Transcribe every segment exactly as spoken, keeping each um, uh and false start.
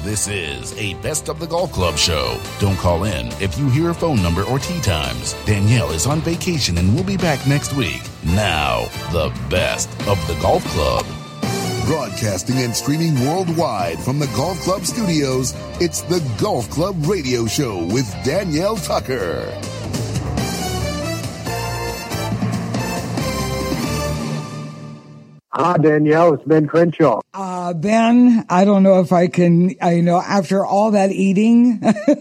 This is a Best of the Golf Club show. Don't call in if you hear a phone number or tee times. Danielle is on vacation and will be back next week. Now, the Best of the Golf Club. Broadcasting and streaming worldwide from the Golf Club studios, it's the Golf Club Radio Show with Danielle Tucker. Hi, Danielle. It's Ben Crenshaw. Uh, Ben, I don't know if I can, I know, after all that eating,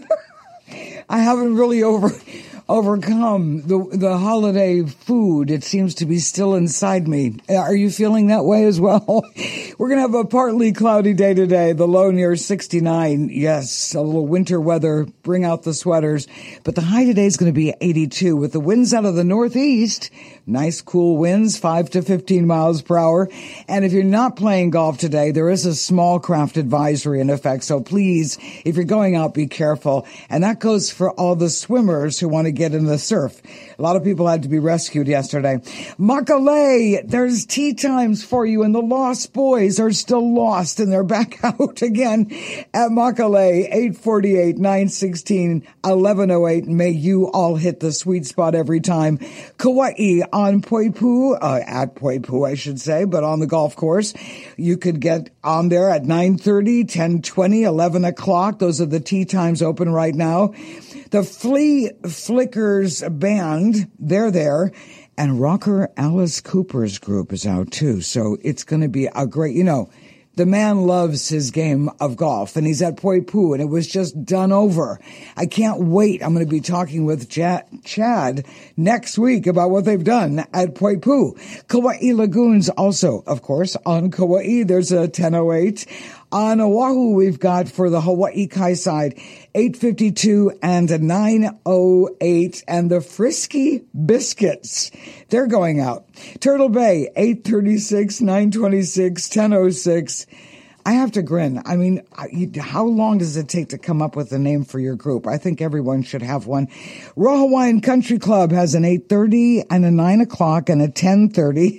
I haven't really over overcome the the holiday food. It seems to be still inside me. Are you feeling that way as well? We're going to have a partly cloudy day today. The low near sixty-nine. Yes, a little winter weather. Bring out the sweaters. But the high today is going to be eighty-two with the winds out of the northeast. Nice cool winds, five to fifteen miles per hour. And if you're not playing golf today, there is a small craft advisory in effect. So please, if you're going out, be careful. And that goes for all the swimmers who want to get in the surf. A lot of people had to be rescued yesterday. Makalei, there's tee times for you, and the Lost Boys are still lost, and they're back out again at Makalei, eight forty-eight, nine sixteen, eleven oh eight. May you all hit the sweet spot every time. Kauai on Poipu, uh, at Poipu, I should say, but on the golf course. You could get on there at nine thirty, ten twenty, eleven o'clock. Those are the tee times open right now. The Flea Flickers Band, they're there. And rocker Alice Cooper's group is out too. So it's going to be a great, you know, the man loves his game of golf, and he's at Poipu, and it was just done over. I can't wait. I'm going to be talking with Chad next week about what they've done at Poipu. Kauai Lagoons also, of course, on Kauai. There's a ten oh eight. On Oahu, we've got for the Hawaii Kai side, eight fifty-two and a nine oh eight. And the Frisky Biscuits, they're going out. Turtle Bay, eight thirty-six, nine twenty-six, ten oh six. I have to grin. I mean, how long does it take to come up with a name for your group? I think everyone should have one. Raw Hawaiian Country Club has an eight thirty and a nine o'clock and a ten thirty.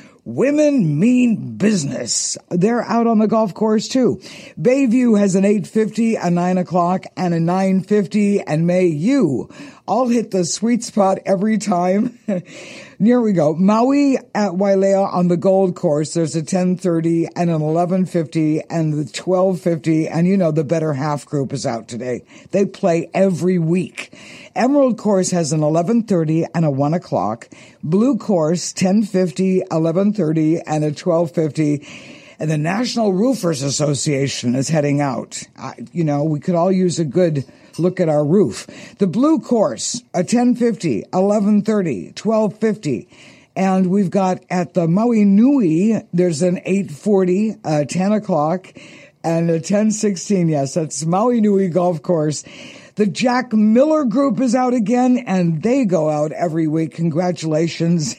Women Mean Business. They're out on the golf course too. Bayview has an eight fifty, a nine o'clock, and a nine fifty. And may you all hit the sweet spot every time. Here we go. Maui at Wailea on the Gold Course. There's a ten thirty and an eleven fifty and the twelve fifty. And you know, the Better Half group is out today. They play every week. Emerald Course has an eleven thirty and a one o'clock. Blue Course, ten fifty, eleven thirty, and a twelve fifty. And the National Roofers Association is heading out. Uh, you know, we could all use a good look at our roof. The Blue Course, a ten fifty, eleven thirty, twelve fifty. And we've got at the Maui Nui, there's an eight forty, a ten o'clock, and a ten sixteen. Yes, that's Maui Nui Golf Course. The Jack Miller Group is out again, and they go out every week. Congratulations.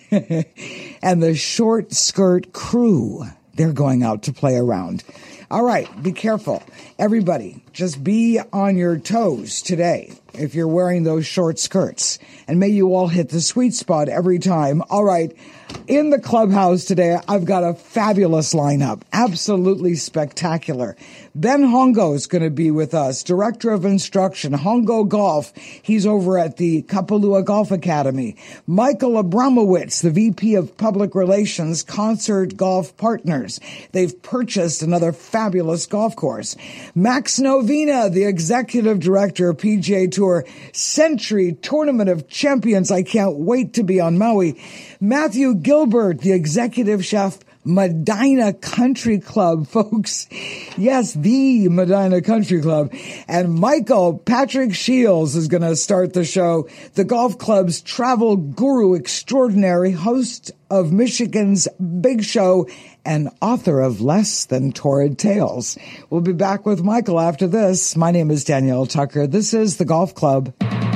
And the Short Skirt Crew, they're going out to play around. All right, be careful. Everybody, just be on your toes today if you're wearing those short skirts. And may you all hit the sweet spot every time. All right, in the clubhouse today, I've got a fabulous lineup. Absolutely spectacular. Ben Hongo is going to be with us, Director of Instruction, Hongo Golf. He's over at the Kapalua Golf Academy. Michael Abramowitz, the V P of Public Relations, Concert Golf Partners. They've purchased another fabulous golf course. Max Novina, the Executive Director of P G A Tour, Century Tournament of Champions. I can't wait to be on Maui. Matthew Gilbert, the Executive Chef, Medina Country Club, folks. Yes, the Medina Country Club. And Michael Patrick Shields is going to start the show. The golf club's travel guru extraordinary, host of Michigan's Big Show, and author of Less Than Torrid Tales. We'll be back with Michael after this. My name is Danielle Tucker. This is The Golf Club.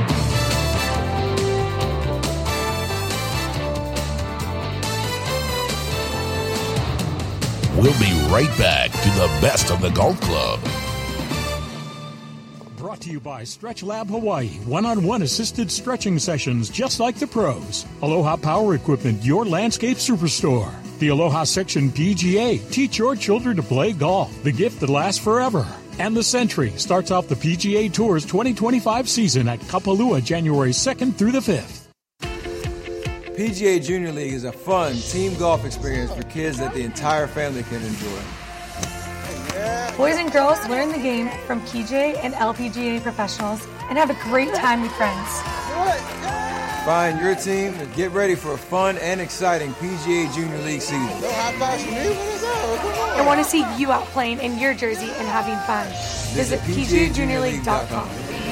We'll be right back to the best of the golf club. Brought to you by Stretch Lab Hawaii. One-on-one assisted stretching sessions just like the pros. Aloha Power Equipment, your landscape superstore. The Aloha Section P G A. Teach your children to play golf, the gift that lasts forever. And the Century starts off the P G A Tour's twenty twenty-five season at Kapalua, January second through the fifth. P G A Junior League is a fun team golf experience for kids that the entire family can enjoy. Boys and girls learn the game from P G A and L P G A professionals and have a great time with friends. Find your team and get ready for a fun and exciting P G A Junior League season. I want to see you out playing in your jersey and having fun. Visit P G A Junior League dot com.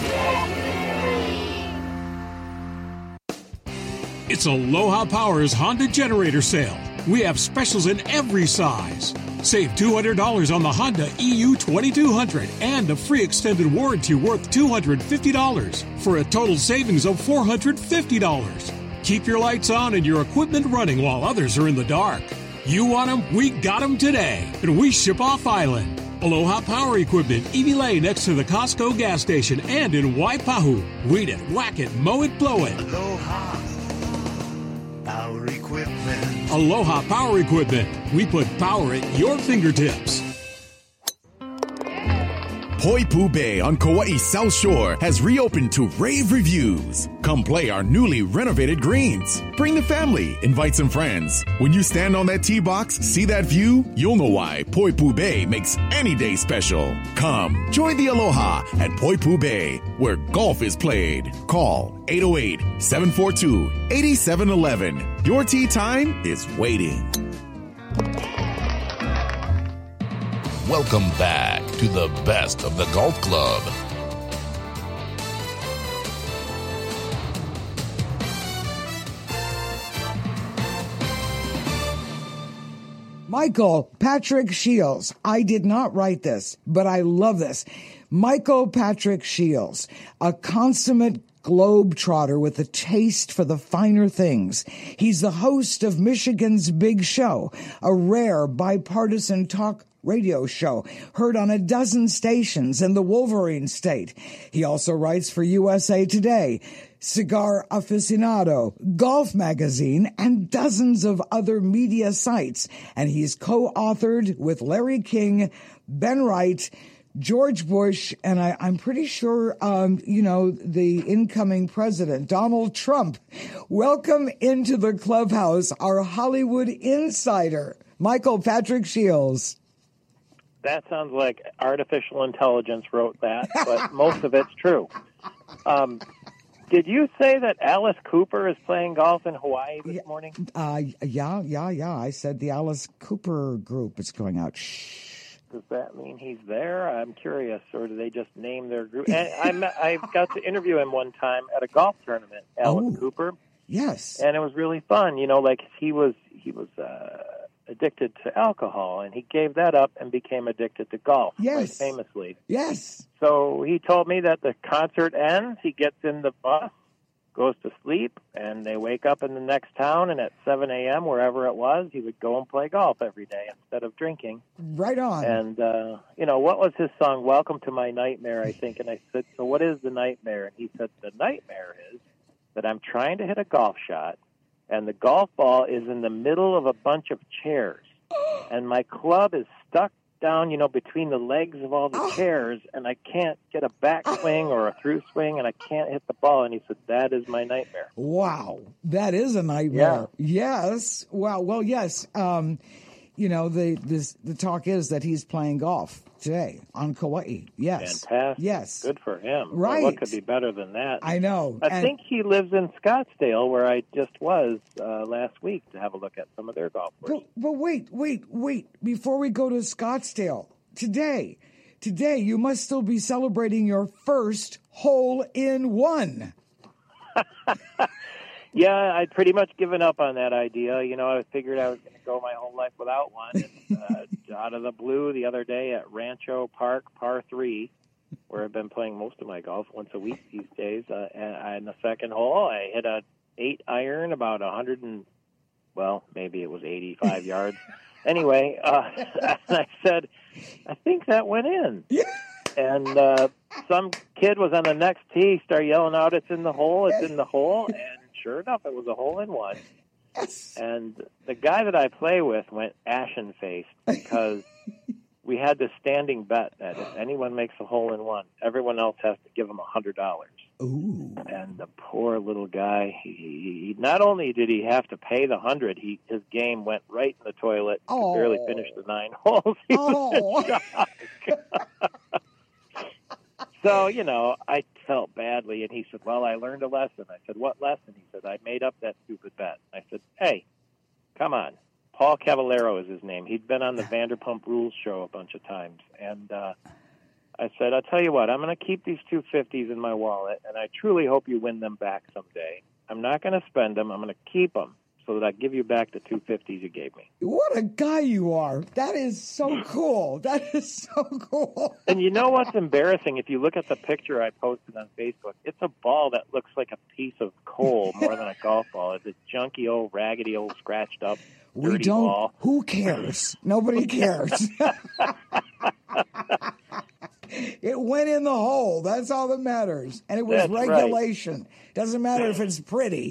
It's Aloha Power's Honda Generator Sale. We have specials in every size. Save two hundred dollars on the Honda E U twenty-two hundred and a free extended warranty worth two hundred fifty dollars for a total savings of four hundred fifty dollars. Keep your lights on and your equipment running while others are in the dark. You want them? We got them today, and we ship off island. Aloha Power Equipment, Evie Lane next to the Costco gas station and in Waipahu. Weed it, whack it, mow it, blow it. Aloha Power Equipment. Aloha Power Equipment. We put power at your fingertips. Poipu Bay on Kauai's South Shore has reopened to rave reviews. Come play our newly renovated greens. Bring the family, invite some friends. When you stand on that tee box, see that view, you'll know why Poipu Bay makes any day special. Come, join the Aloha at Poipu Bay, where golf is played. Call eight oh eight, seven four two, eight seven one one. Your tee time is waiting. Welcome back to the best of the golf club. Michael Patrick Shields. I did not write this, but I love this. Michael Patrick Shields, a consummate globetrotter with a taste for the finer things. He's the host of Michigan's Big Show, a rare bipartisan talk radio show heard on a dozen stations in the Wolverine State. He also writes for U S A Today, Cigar Aficionado, Golf Magazine, and dozens of other media sites. And he's co-authored with Larry King, Ben Wright, George Bush, and I, I'm pretty sure, um, you know, the incoming president, Donald Trump. Welcome into the clubhouse, our Hollywood insider, Michael Patrick Shields. That sounds like artificial intelligence wrote that, but most of it's true. Um, did you say that Alice Cooper is playing golf in Hawaii this yeah, morning? Uh, yeah, yeah, yeah. I said the Alice Cooper group is going out. Shh. Does that mean he's there? I'm curious, or do they just name their group? And I met, I got to interview him one time at a golf tournament, Alice oh, Cooper. Yes, and it was really fun. You know, like he was he was uh, addicted to alcohol, and he gave that up and became addicted to golf. Yes, quite famously. Yes. So he told me that the concert ends, he gets in the bus, goes to sleep, and they wake up in the next town, and at seven a.m., wherever it was, he would go and play golf every day instead of drinking. Right on. And, uh, you know, what was his song? Welcome to My Nightmare, I think. And I said, so what is the nightmare? And he said, the nightmare is that I'm trying to hit a golf shot, and the golf ball is in the middle of a bunch of chairs, and my club is stuck down, you know, between the legs of all the chairs, and I can't get a backswing or a through swing, and I can't hit the ball. And he said, that is my nightmare. Wow. That is a nightmare. Yeah. Yes. Wow. Well, yes. Um, you know, the, this, the talk is that he's playing golf today on Kauai. Yes. Fantastic. Yes. Good for him. Right. Well, what could be better than that? I know. I and think he lives in Scottsdale, where I just was uh, last week to have a look at some of their golf courses. But, but wait, wait, wait. Before we go to Scottsdale, today, today you must still be celebrating your first hole-in-one. Yeah, I'd pretty much given up on that idea. You know, I figured I was going to go my whole life without one. And, uh, out of the blue the other day at Rancho Park, par three, where I've been playing most of my golf once a week these days. Uh, and in the second hole, I hit a eight iron about a hundred and, well, maybe it was eighty-five yards. Anyway, uh, and I said, I think that went in. Yeah. And uh, some kid was on the next tee, started yelling out, it's in the hole, it's in the hole. And sure enough, it was a hole in one. Yes. And the guy that I play with went ashen-faced because we had this standing bet that if anyone makes a hole-in-one, everyone else has to give him one hundred dollars. Ooh. And the poor little guy, he, he not only did he have to pay the one hundred, he his game went right in the toilet. He oh. could barely finish the nine holes. He oh. was in shock. So, you know, I felt badly, and he said, well, I learned a lesson. I said, what lesson? He said, I made up that stupid bet. I said, hey, come on. Paul Cavallero is his name. He'd been on the Vanderpump Rules show a bunch of times. And uh, I said, I'll tell you what, I'm going to keep these two fifties in my wallet, and I truly hope you win them back someday. I'm not going to spend them. I'm going to keep them so that I give you back the two fifties you gave me. What a guy you are. That is so cool. That is so cool. And you know what's embarrassing? If you look at the picture I posted on Facebook, it's a ball that looks like a piece of coal more than a golf ball. It's a junky old, raggedy old, scratched up, dirty we don't, ball. Who cares? Nobody cares. It went in the hole. That's all that matters. And it was That's regulation. Right. Doesn't matter if it's pretty.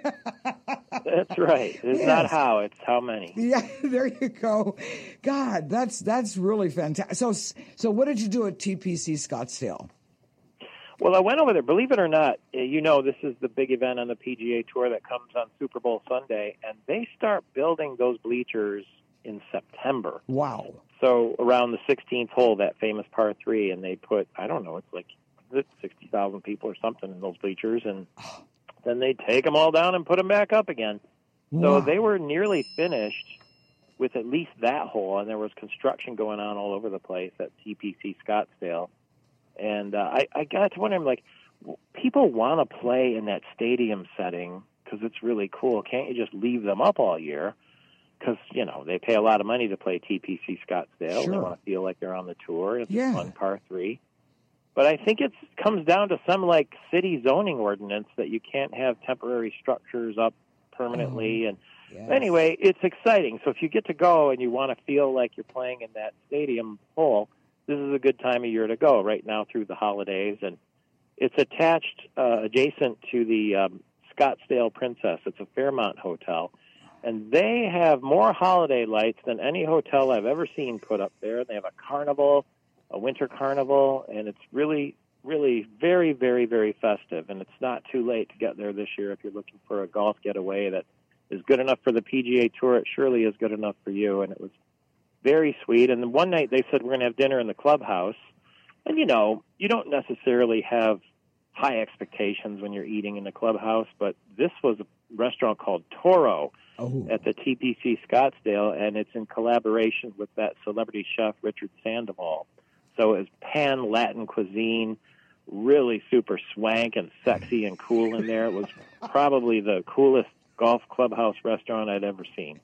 That's right. It's yes. not how, it's how many. Yeah, there you go. God, that's that's really fantastic. So, so what did you do at T P C Scottsdale? Well, I went over there. Believe it or not, you know, this is the big event on the P G A Tour that comes on Super Bowl Sunday, and they start building those bleachers in September. Wow. So around the sixteenth hole, that famous par three, and they put, I don't know, it's like sixty thousand people or something in those bleachers, and then they take them all down and put them back up again. Wow. So they were nearly finished with at least that hole, and there was construction going on all over the place at T P C Scottsdale. And uh, I, I got to wondering, like, people want to play in that stadium setting because it's really cool. Can't you just leave them up all year? Because, you know, they pay a lot of money to play T P C Scottsdale. Sure. They want to feel like they're on the tour. It's yeah. a fun par three. But I think it comes down to some, like, city zoning ordinance that you can't have temporary structures up permanently. Oh, and yes. Anyway, it's exciting. So if you get to go and you want to feel like you're playing in that stadium hole, this is a good time of year to go right now through the holidays. And it's attached, uh, adjacent to the um, Scottsdale Princess. It's a Fairmont hotel. And they have more holiday lights than any hotel I've ever seen put up there. They have a carnival, a winter carnival, and it's really, really very, very, very festive. And it's not too late to get there this year if you're looking for a golf getaway that is good enough for the P G A Tour. It surely is good enough for you. And it was very sweet. And then one night they said we're going to have dinner in the clubhouse. And, you know, you don't necessarily have high expectations when you're eating in the clubhouse, but this was a restaurant called Toro oh. at the T P C Scottsdale, and it's in collaboration with that celebrity chef Richard Sandoval. So it was pan Latin cuisine, really super swank and sexy and cool in there. It was probably the coolest golf clubhouse restaurant I'd ever seen.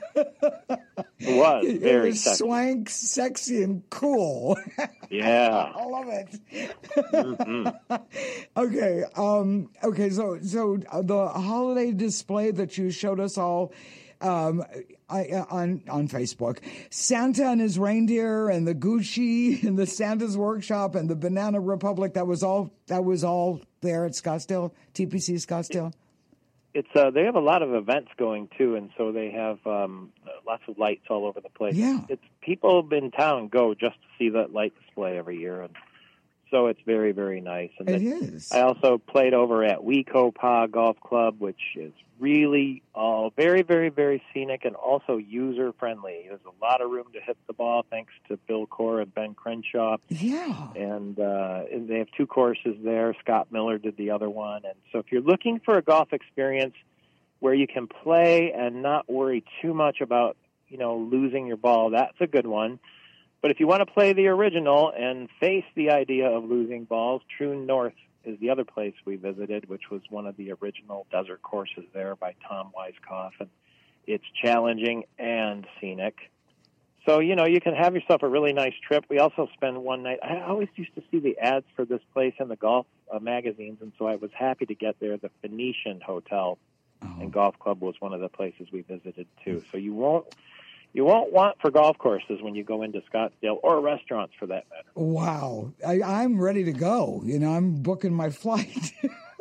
It was very it was sexy. Swank, sexy, and cool. Yeah. I love it. Mm-hmm. Okay. Um, okay. So, so the holiday display that you showed us all um, I, on on Facebook, Santa and his reindeer, and the Gucci, and the Santa's Workshop, and the Banana Republic. That was all. That was all there at Scottsdale, T P C Scottsdale. It's uh, they have a lot of events going too, and so they have um, lots of lights all over the place. Yeah, it's people in town go just to see that light display every year, and so it's very, very nice. And it is. I also played over at Wecopa Golf Club, which is really all very, very, very scenic and also user friendly. There's a lot of room to hit the ball, thanks to Bill Core and Ben Crenshaw. Yeah, and, uh, and they have two courses there. Scott Miller did the other one, and so if you're looking for a golf experience where you can play and not worry too much about, you know, losing your ball, that's a good one. But if you want to play the original and face the idea of losing balls, Troon North is the other place we visited, which was one of the original desert courses there by Tom Weiskopf. And it's challenging and scenic. So, you know, you can have yourself a really nice trip. We also spent one night. I always used to see the ads for this place in the golf uh, magazines, and so I was happy to get there. The Phoenician Hotel oh. and Golf Club was one of the places we visited, too. So you won't... You won't want for golf courses when you go into Scottsdale, or restaurants for that matter. Wow. I, I'm ready to go. You know, I'm booking my flight.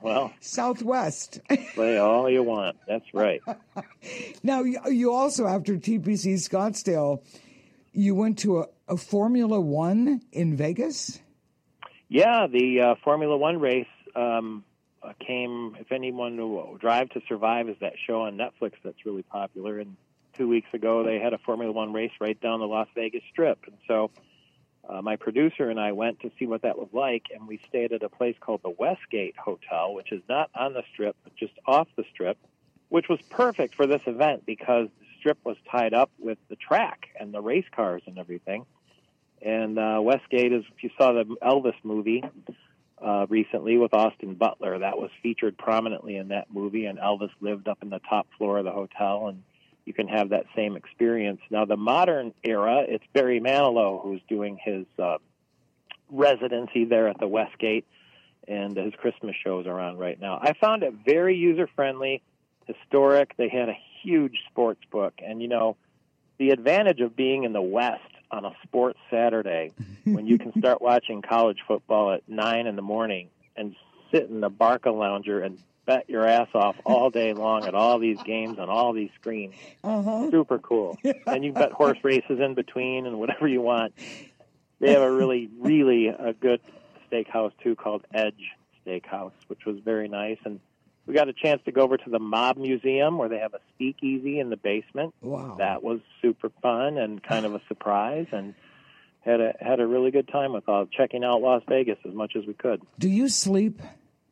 well, Southwest. play all you want. That's right. Now, you you also, after T P C Scottsdale, you went to a, a Formula One in Vegas? Yeah, the uh, Formula One race um, uh, came, if anyone will, Drive to Survive is that show on Netflix that's really popular. And two weeks ago, they had a Formula One race right down the Las Vegas Strip. And so uh, my producer and I went to see what that was like, and we stayed at a place called the Westgate Hotel, which is not on the Strip, but just off the Strip, which was perfect for this event because the Strip was tied up with the track and the race cars and everything. And uh, Westgate is, if you saw the Elvis movie uh, recently with Austin Butler, that was featured prominently in that movie, and Elvis lived up in the top floor of the hotel, and you can have that same experience. Now, the modern era, it's Barry Manilow who's doing his uh, residency there at the Westgate, and his Christmas shows are on right now. I found it very user-friendly, historic. They had a huge sports book, and, you know, the advantage of being in the West on a sports Saturday when you can start watching college football at nine in the morning and sit in the Barca Lounger and bet your ass off all day long at all these games on all these screens. Uh-huh. Super cool. And you bet horse races in between and whatever you want. They have a really, really a good steakhouse, too, called Edge Steakhouse, which was very nice. And we got a chance to go over to the Mob Museum where they have a speakeasy in the basement. Wow. That was super fun and kind of a surprise, and had a had a really good time with all checking out Las Vegas as much as we could. Do you sleep?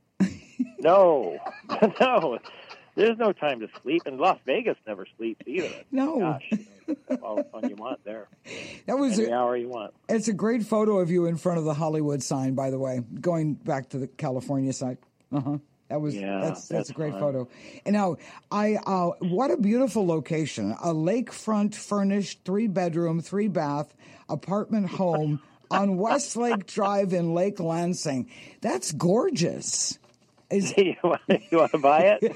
No, no. There's no time to sleep, and Las Vegas never sleeps either. No. Gosh, you know, all the fun you want there. That was Any a, hour you want. It's a great photo of you in front of the Hollywood sign, by the way, going back to the California side. Uh-huh. That was yeah, that's, that's that's a great fun. photo. And now, I uh, what a beautiful location! A lakefront furnished three bedroom, three bath apartment home on Westlake Drive in Lake Lansing. That's gorgeous. Is you, want, you want to buy it?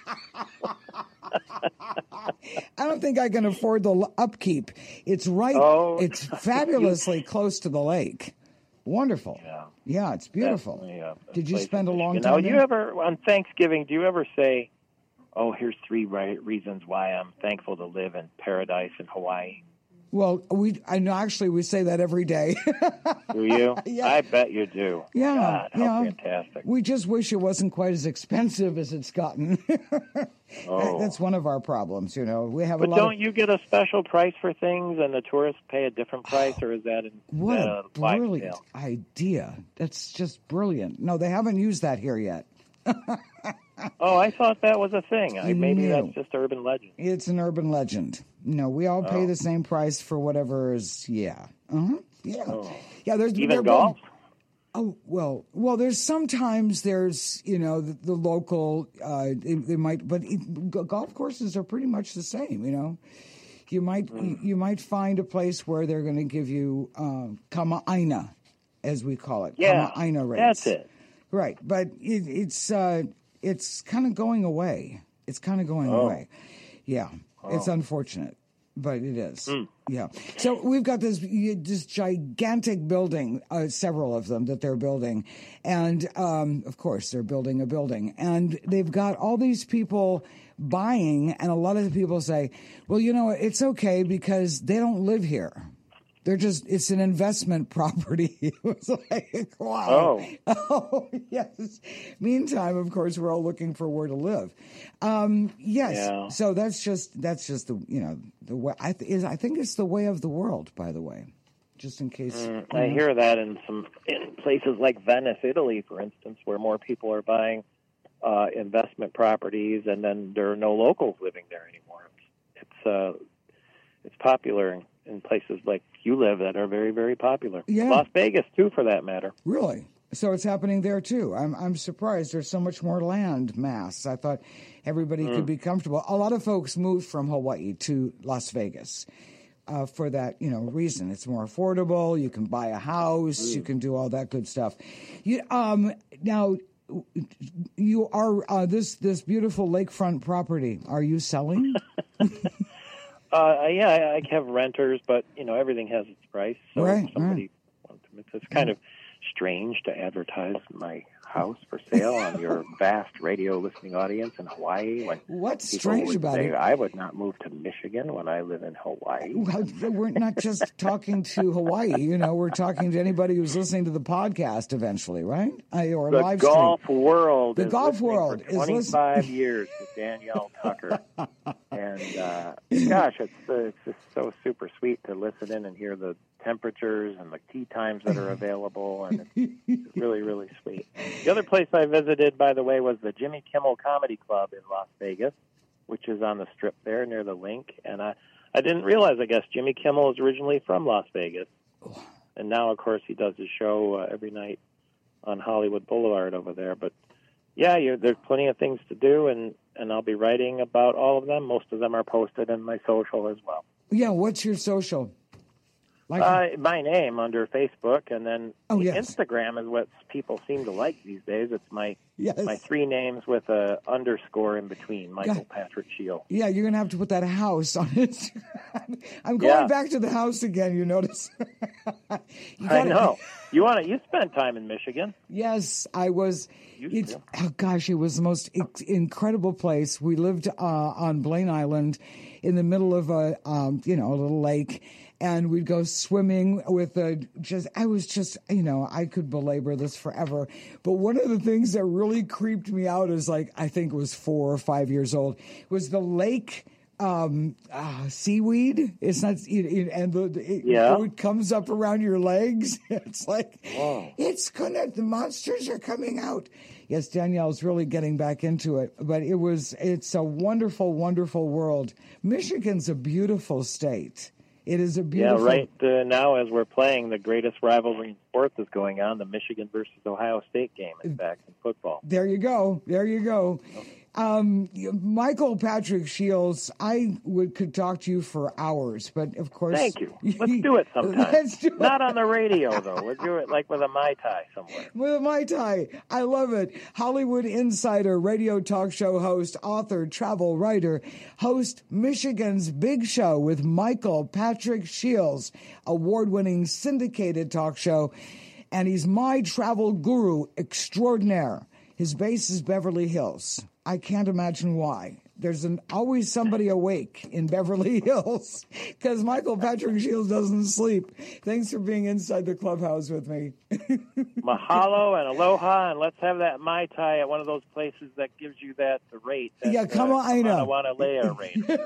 I don't think I can afford the upkeep. It's right. Oh. It's fabulously close to the lake. Wonderful. Yeah. Yeah, it's beautiful. Definitely, uh, Did you place spend a in long Michigan. time Now, do you there? ever, on Thanksgiving, do you ever say, oh, here's three right reasons why I'm thankful to live in paradise in Hawaii? Well, we I know actually we say that every day. Do you? Yeah. I bet you do. Yeah, God, how yeah. fantastic. We just wish it wasn't quite as expensive as it's gotten. Oh. That's one of our problems, you know. We have But a lot don't of, you get a special price for things and the tourists pay a different price, or is that in what that a a wide brilliant scale? idea. That's just brilliant. No, they haven't used that here yet. Oh, I thought that was a thing. I, maybe No. that's just urban legend. It's an urban legend. No, we all pay Oh. the same price for whatever is, yeah. Uh-huh. Yeah. Oh. Yeah, there's Even they're golf? building- Oh, well, well, there's sometimes there's, you know, the, the local, uh, they, they might, but it, go- golf courses are pretty much the same, you know. You might, Mm. you might find a place where they're going to give you, um, kama'aina, as we call it. Yeah, Kama'aina rates. that's it. Right. But it, it's, uh, it's kind of going away. It's kind of going Oh. away. Yeah. It's Oh. unfortunate, but it is. Mm. Yeah. So we've got this this gigantic building, uh, several of them that they're building. And, um, of course, they're building a building. And they've got all these people buying, and a lot of the people say, well, you know, it's okay because they don't live here. They're just, it's an investment property. It was like, wow. Oh. Oh, yes. Meantime, of course, we're all looking for where to live. Um, yes. Yeah. So that's just, that's just the, you know, the way, I, th- is, I think it's the way of the world, by the way, just in case. Mm, you I know. hear that in some in places like Venice, Italy, for instance, where more people are buying uh, investment properties, and then there are no locals living there anymore. It's it's, uh, it's popular in, in places like you live that are very, very popular. Yeah. Las Vegas, too, for that matter. Really? So it's happening there too. I'm I'm surprised. There's so much more land mass. I thought everybody Mm. could be comfortable. A lot of folks moved from Hawaii to Las Vegas uh, for that you know reason. It's more affordable. You can buy a house. Mm. You can do all that good stuff. You um now you are uh, this this beautiful lakefront property. Are you selling? Uh, yeah, I, I have renters, but you know everything has its price. So Right, if somebody wants to, it's kind of strange to advertise my house for sale on your vast radio listening audience in Hawaii. When What's people strange would about say, it? I would not move to Michigan when I live in Hawaii. Well, we're not just talking to Hawaii. You know, we're talking to anybody who's listening to the podcast eventually, right? I, or The live golf stream. world. The is golf listening world for is twenty-five listening. years with Danielle Tucker, and uh, gosh, it's uh, it's just so super sweet to listen in and hear the temperatures and the tee times that are available, and it's really, really sweet. The other place I visited, by the way, was the Jimmy Kimmel Comedy Club in Las Vegas, which is on the Strip there near the Link. And I, I didn't realize, I guess, Jimmy Kimmel is originally from Las Vegas. And now, of course, he does his show uh, every night on Hollywood Boulevard over there. But, yeah, you're, there's plenty of things to do, and, and I'll be writing about all of them. Most of them are posted in my social as well. Yeah, what's your social? Like uh, my name under Facebook, and then oh, yes. Instagram is what people seem to like these days. It's my yes. my three names with a underscore in between, Michael yeah. Patrick Shield. Yeah, you're going to have to put that house on it. I'm going yeah. back to the house again, you notice. you I know. You want to? You spent time in Michigan. Yes, I was. Used it's to. oh gosh, it was the most incredible place. We lived uh, on Blaine Island in the middle of a um, you know a little lake. And we'd go swimming with a just, I was just, you know, I could belabor this forever. But one of the things that really creeped me out is like, I think it was four or five years old, was the lake um, uh, seaweed. It's not, it, it, and the, it, yeah. it comes up around your legs. It's like, Whoa. It's gonna, the monsters are coming out. Yes, Danielle's really getting back into it. But it was, it's a wonderful, wonderful world. Michigan's a beautiful state. It is a beautiful... Yeah, right uh, now as we're playing, the greatest rivalry in sports is going on, the Michigan versus Ohio State game, in fact, in football. There you go. There you go. Um, Michael Patrick Shields, I would could talk to you for hours, but of course... Thank you. Let's do it sometime. Let's do it. Not on the radio, though. We'll do it like with a Mai Tai somewhere. With a Mai Tai. I love it. Hollywood insider, radio talk show host, author, travel writer, host Michigan's Big Show with Michael Patrick Shields, award-winning syndicated talk show, and he's my travel guru extraordinaire. His base is Beverly Hills. I can't imagine why. There's an, always somebody awake in Beverly Hills because Michael Patrick Shields doesn't sleep. Thanks for being inside the clubhouse with me. Mahalo and aloha, and let's have that Mai Tai at one of those places that gives you that rate. That, yeah, come uh, on, I know. Kamanawalea rate.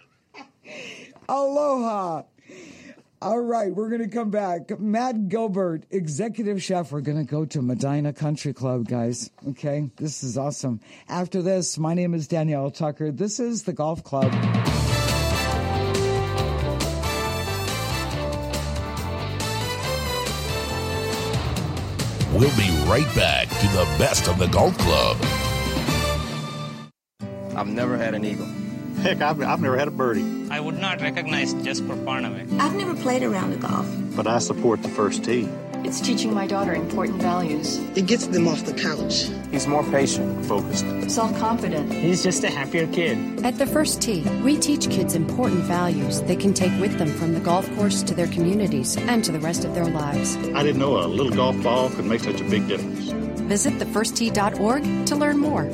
Aloha. All right, we're going to come back. Matt Gilbert, executive chef. We're going to go to Medina Country Club, guys. Okay, this is awesome. After this, my name is Danielle Tucker. This is the Golf Club. We'll be right back to the best of the Golf Club. I've never had an eagle. Heck, I've, I've never had a birdie. I would not recognize Jesper Parnevik. I've never played a round of golf. But I support the first tee. It's teaching my daughter important values. It gets them off the couch. He's more patient, focused. Self-confident. He's just a happier kid. At The First Tee, we teach kids important values they can take with them from the golf course to their communities and to the rest of their lives. I didn't know a little golf ball could make such a big difference. Visit the first tee dot org to learn more.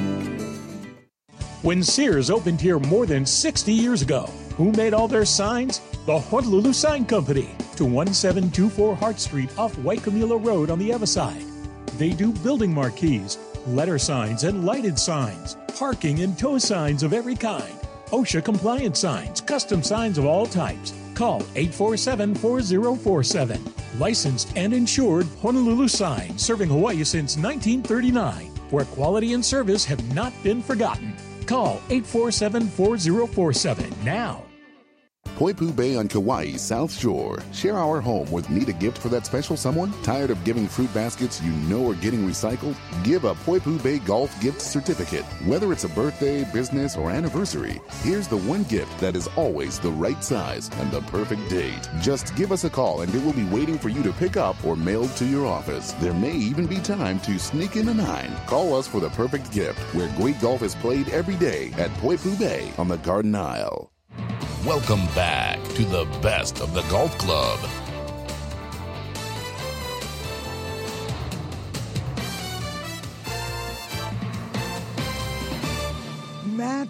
When Sears opened here more than sixty years ago, who made all their signs? The Honolulu Sign Company, to one seven two four Hart Street off Waikimula Road on the Everside. They do building marquees, letter signs and lighted signs, parking and tow signs of every kind, OSHA compliant signs, custom signs of all types. Call eight four seven, four zero four seven. Licensed and insured Honolulu Sign, serving Hawaii since nineteen thirty-nine, where quality and service have not been forgotten. Call eight four seven, four zero four seven now. Poipu Bay on Kauai's South Shore. Share our home with need a gift for that special someone? Tired of giving fruit baskets you know are getting recycled? Give a Poipu Bay Golf Gift Certificate. Whether it's a birthday, business, or anniversary, here's the one gift that is always the right size and the perfect date. Just give us a call and it will be waiting for you to pick up or mailed to your office. There may even be time to sneak in a nine. Call us for the perfect gift, where great golf is played every day at Poipu Bay on the Garden Isle. Welcome back to the best of the Golf Club.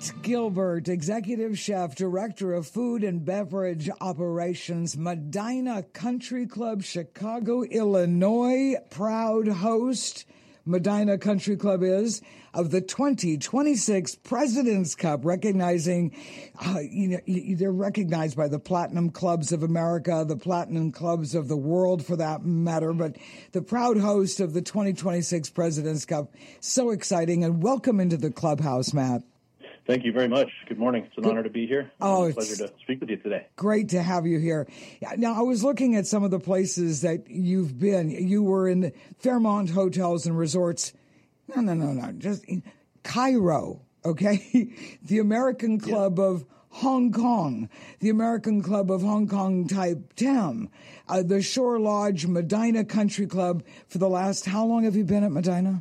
Matt Gilbert, Executive Chef, Director of Food and Beverage Operations, Medina Country Club, Chicago, Illinois, proud host. Medina Country Club is of the twenty twenty-six President's Cup, recognizing, uh, you know, they're recognized by the Platinum Clubs of America, the Platinum Clubs of the world for that matter, but the proud host of the twenty twenty-six President's Cup. So exciting, and welcome into the clubhouse, Matt. Thank you very much. Good morning. It's an honor to be here. Oh, it's a pleasure to speak with you today. Great to have you here. Now, I was looking at some of the places that you've been. You were in the Fairmont Hotels and Resorts. No, no, no, no. Just in Cairo, okay? The American Club yeah. of Hong Kong, the American Club of Hong Kong Type Tam, uh, the Shore Lodge, Medina Country Club. For the last, how long have you been at Medina?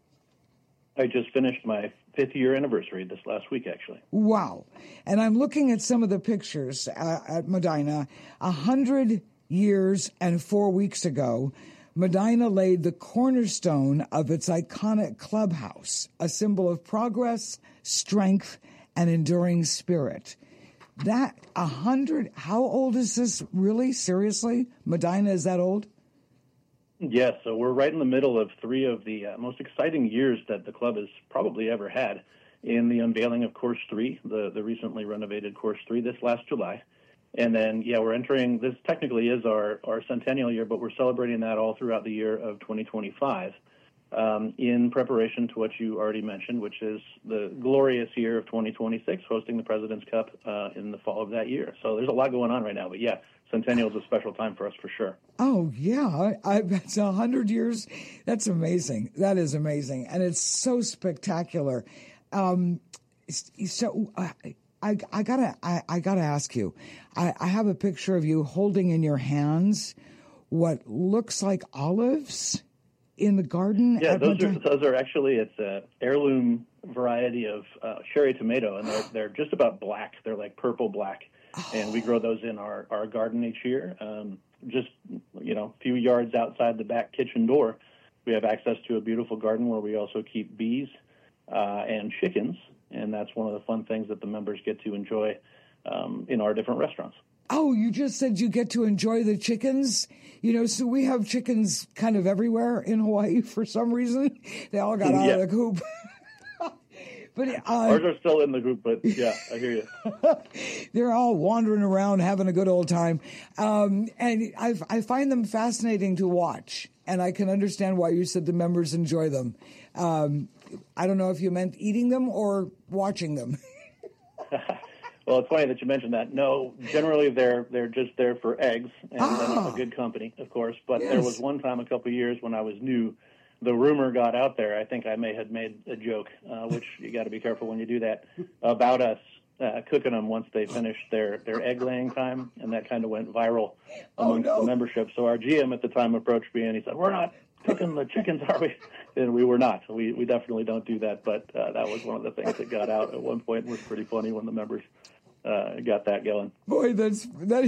I just finished my fifth year anniversary this last week, actually. Wow. And I'm looking at some of the pictures uh, at Medina. A hundred years and four weeks ago, Medina laid the cornerstone of its iconic clubhouse, a symbol of progress, strength, and enduring spirit. That a hundred, how old is this really? Seriously? Medina is that old? Yes, so we're right in the middle of three of the uh, most exciting years that the club has probably ever had in the unveiling of Course three, the, the recently renovated Course three this last July. And then, yeah, we're entering, this technically is our, our centennial year, but we're celebrating that all throughout the year of twenty twenty-five um, in preparation to what you already mentioned, which is the glorious year of twenty twenty-six, hosting the President's Cup uh, in the fall of that year. So there's a lot going on right now, but yeah, Centennial is a special time for us for sure. Oh, yeah. I, I, it's a hundred years. That's amazing. That is amazing. And it's so spectacular. Um, so uh, I, I gotta, I, I gotta ask you, I, I have a picture of you holding in your hands what looks like olives in the garden. Yeah, at those Medina? are, those are actually, it's a heirloom variety of uh, cherry tomato, and they're, they're just about black. They're like purple black. And we grow those in our, our garden each year. Um, just, you know, a few yards outside the back kitchen door, we have access to a beautiful garden where we also keep bees uh, and chickens. And that's one of the fun things that the members get to enjoy um, in our different restaurants. Oh, you just said you get to enjoy the chickens? You know, so we have chickens kind of everywhere in Hawaii for some reason. They all got out yeah. of the coop. But uh, ours are still in the group, but yeah, I hear you. They're all wandering around having a good old time. Um, and I, I find them fascinating to watch. And I can understand why you said the members enjoy them. Um, I don't know if you meant eating them or watching them. Well, it's funny that you mentioned that. No, generally they're they're just there for eggs and ah, then a good company, of course. But yes. There was one time a couple of years when I was new, the rumor got out there, I think I may have made a joke, uh, which you got to be careful when you do that, about us uh, cooking them once they finished their, their egg laying time, and that kind of went viral amongst oh, no. the membership. So our G M at the time approached me and he said, "We're not cooking the chickens, are we?" And we were not. We we definitely don't do that, but uh, that was one of the things that got out at one point. It was pretty funny when the members uh, got that going. Boy, that's that.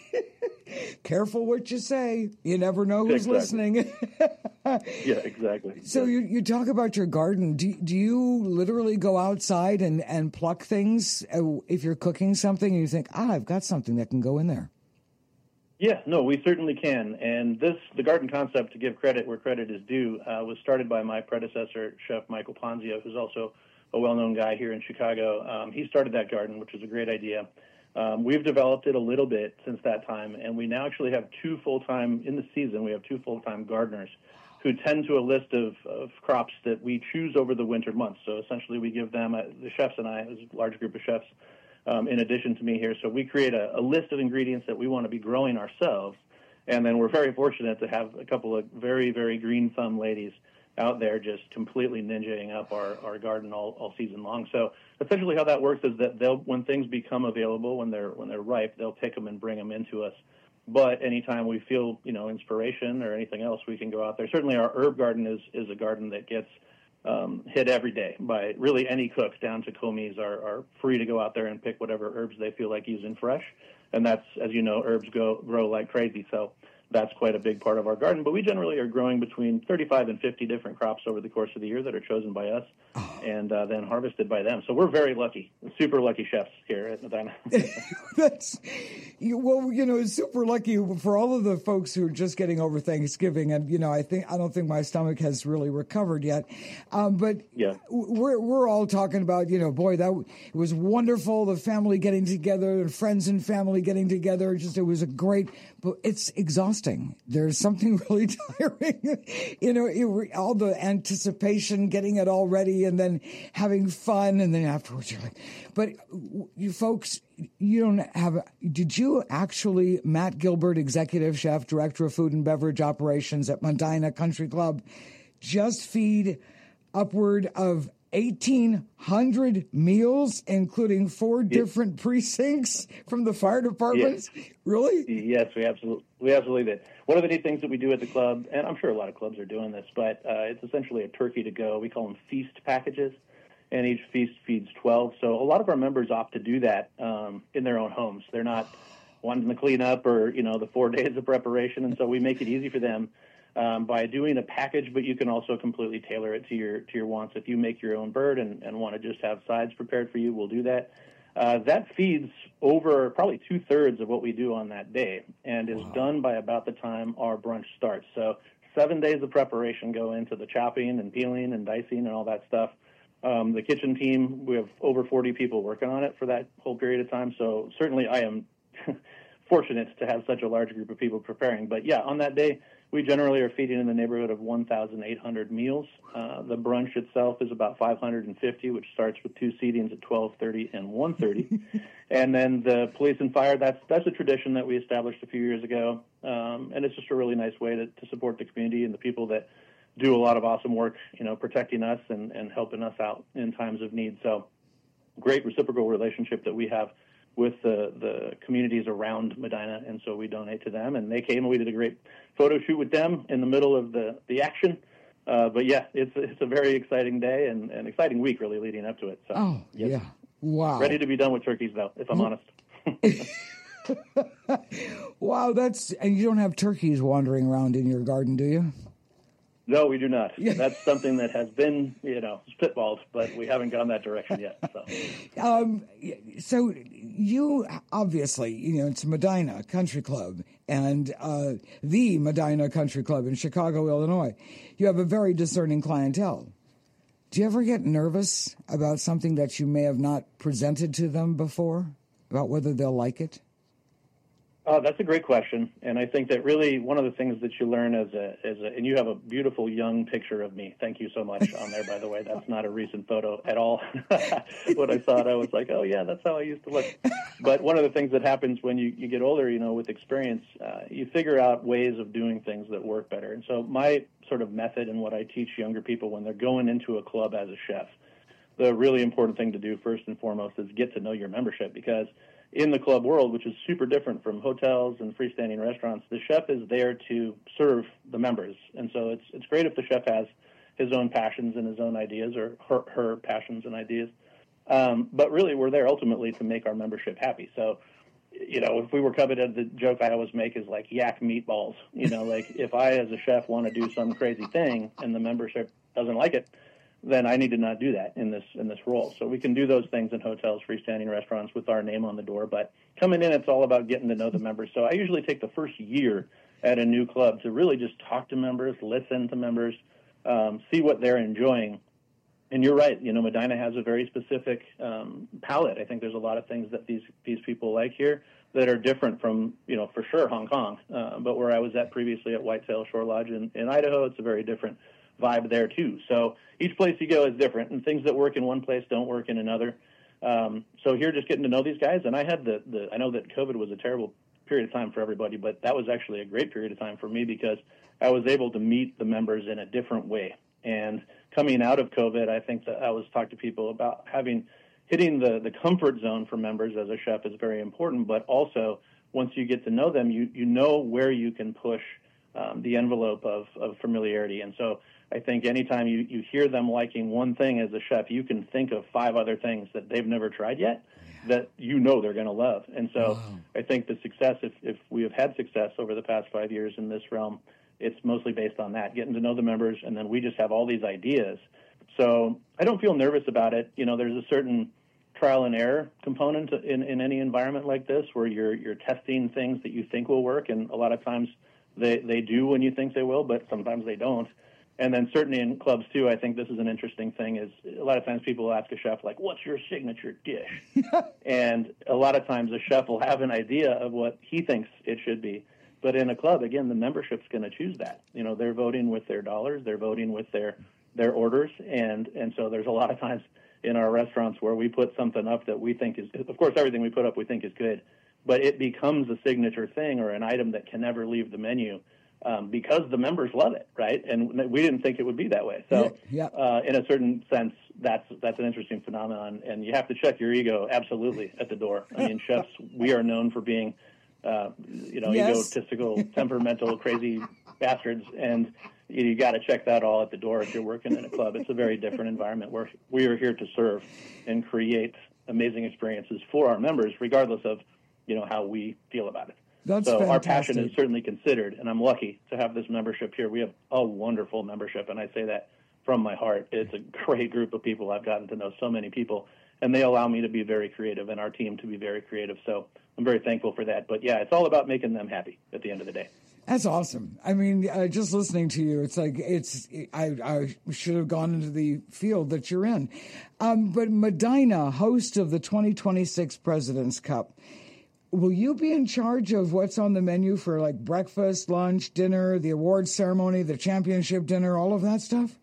Careful what you say. You never know who's exactly. listening. Yeah, exactly. So you, you talk about your garden. Do, do you literally go outside and, and pluck things if you're cooking something and you think, ah, I've got something that can go in there? Yeah, no, we certainly can. And this, the garden concept, to give credit where credit is due, uh, was started by my predecessor, Chef Michael Ponzio, who's also a well-known guy here in Chicago. Um, he started that garden, which was a great idea. Um, we've developed it a little bit since that time, and we now actually have two full-time, in the season, we have two full-time gardeners who tend to a list of, of crops that we choose over the winter months. So essentially we give them, uh, the chefs and I, there's a large group of chefs um, in addition to me here, so we create a, a list of ingredients that we want to be growing ourselves, and then we're very fortunate to have a couple of very, very green thumb ladies out there just completely ninjaing up our, our garden all, all season long. So essentially how that works is that they'll, when things become available, when they're when they're ripe, they'll pick them and bring them into us. But anytime we feel, you know, inspiration or anything else, we can go out there. Certainly our herb garden is, is a garden that gets um, hit every day by really any cook down to Komis are, are free to go out there and pick whatever herbs they feel like using fresh. And that's, as you know, herbs go grow like crazy. So that's quite a big part of our garden. But we generally are growing between thirty-five and fifty different crops over the course of the year that are chosen by us oh. and uh, then harvested by them. So we're very lucky, super lucky chefs here at Medina. That's, you, well, you know, super lucky for all of the folks who are just getting over Thanksgiving. And, you know, I think, I don't think my stomach has really recovered yet. Um, but yeah. we're, we're all talking about, you know, boy, that it was wonderful. The family getting together and friends and family getting together. Just, it was a great, but it's exhausting. There's something really tiring, you know, it, all the anticipation, getting it all ready, and then having fun, and then afterwards you're like, but you folks, you don't have, did you actually, Matt Gilbert, Executive Chef, Director of Food and Beverage Operations at Medina Country Club, just feed upward of eighteen hundred meals, including four different yes. precincts from the fire departments? Yes. Really? Yes, we absolutely we absolutely did. One of the neat things that we do at the club, and I'm sure a lot of clubs are doing this, but uh, it's essentially a turkey to go. We call them feast packages, and each feast feeds twelve. So a lot of our members opt to do that um, in their own homes. They're not wanting to clean up or, you know, the four days of preparation, and so we make it easy for them Um, by doing a package, but you can also completely tailor it to your to your wants. If you make your own bird and, and want to just have sides prepared for you, we'll do that. Uh, that feeds over probably two-thirds of what we do on that day and is wow. done by about the time our brunch starts. So seven days of preparation go into the chopping and peeling and dicing and all that stuff. Um, the kitchen team, we have over forty people working on it for that whole period of time, so certainly I am fortunate to have such a large group of people preparing. But yeah, on that day, we generally are feeding in the neighborhood of one thousand eight hundred meals. Uh, the brunch itself is about five hundred fifty, which starts with two seatings at twelve thirty and one thirty. And then the police and fire, that's that's a tradition that we established a few years ago. Um, and it's just a really nice way to, to support the community and the people that do a lot of awesome work, you know, protecting us and, and helping us out in times of need. So great reciprocal relationship that we have with the, the communities around Medina, and so we donate to them. And they came, and we did a great photo shoot with them in the middle of the, the action. Uh, but, yeah, it's it's a very exciting day and an exciting week, really, leading up to it. So, oh, yes. yeah. Wow. Ready to be done with turkeys, though, if I'm well, honest. Wow, that's – and you don't have turkeys wandering around in your garden, do you? No, we do not. Yeah. That's something that has been, you know, spitballed, but we haven't gone that direction yet. So, um, so you obviously, you know, it's Medina Country Club and uh, the Medina Country Club in Chicago, Illinois. You have a very discerning clientele. Do you ever get nervous about something that you may have not presented to them before, about whether they'll like it? Oh, that's a great question, and I think that really one of the things that you learn as a, as a, and you have a beautiful young picture of me. Thank you so much on there, by the way. That's not a recent photo at all. When I saw it, I was like, oh, yeah, that's how I used to look. But one of the things that happens when you, you get older, you know, with experience, uh, you figure out ways of doing things that work better. And so my sort of method and what I teach younger people when they're going into a club as a chef, the really important thing to do first and foremost is get to know your membership, because in the club world, which is super different from hotels and freestanding restaurants, the chef is there to serve the members. And so it's it's great if the chef has his own passions and his own ideas, or her, her passions and ideas. Um, but really, we're there ultimately to make our membership happy. So, you know, if we were coveted, the joke I always make is like yak meatballs. You know, like if I as a chef want to do some crazy thing and the membership doesn't like it, then I need to not do that in this in this role. So we can do those things in hotels, freestanding restaurants with our name on the door. But coming in, it's all about getting to know the members. So I usually take the first year at a new club to really just talk to members, listen to members, um, see what they're enjoying. And you're right, you know, Medina has a very specific um, palate. I think there's a lot of things that these these people like here that are different from, you know, for sure Hong Kong. Uh, but where I was at previously at Whitetail Shore Lodge in, in Idaho, it's a very different vibe there too. So each place you go is different, and things that work in one place don't work in another. Um, so here, just getting to know these guys, and I had the, the I know that COVID was a terrible period of time for everybody, but that was actually a great period of time for me because I was able to meet the members in a different way. And coming out of COVID, I think that I was talking to people about having hitting the, the comfort zone for members as a chef is very important, but also once you get to know them, you, you know where you can push um, the envelope of, of familiarity. And so I think anytime you, you hear them liking one thing as a chef, you can think of five other things that they've never tried yet. that you know they're going to love. And so Wow. I think the success, if, if we have had success over the past five years in this realm, it's mostly based on that, getting to know the members, and then we just have all these ideas. So I don't feel nervous about it. You know, there's a certain trial and error component in, in any environment like this where you're you're testing things that you think will work, and a lot of times they, they do when you think they will, but sometimes they don't. And then certainly in clubs, too, I think this is an interesting thing, is a lot of times people will ask a chef, like, what's your signature dish? And a lot of times a chef will have an idea of what he thinks it should be. But in a club, again, the membership's going to choose that. You know, they're voting with their dollars. They're voting with their their orders. And, and so there's a lot of times in our restaurants where we put something up that we think is, of course, everything we put up we think is good, but it becomes a signature thing or an item that can never leave the menu um, because the members love it, right? And we didn't think it would be that way. So yeah, yeah. Uh, in a certain sense, that's that's an interesting phenomenon. And you have to check your ego, absolutely, at the door. I mean, chefs, we are known for being, uh, you know, Yes. egotistical, temperamental, crazy bastards. And you got to check that all at the door if you're working in a club. It's a very different environment where we are here to serve and create amazing experiences for our members, regardless of, you know, how we feel about it. That's so fantastic. Our passion is certainly considered, and I'm lucky to have this membership here. We have a wonderful membership, and I say that from my heart. It's a great group of people. I've gotten to know so many people, and they allow me to be very creative and our team to be very creative. So I'm very thankful for that. But, yeah, it's all about making them happy at the end of the day. That's awesome. I mean, uh, just listening to you, it's like it's. I, I should have gone into the field that you're in. Um, but Medina, host of the twenty twenty-six President's Cup, will you be in charge of what's on the menu for like breakfast, lunch, dinner, the awards ceremony, the championship dinner, all of that stuff?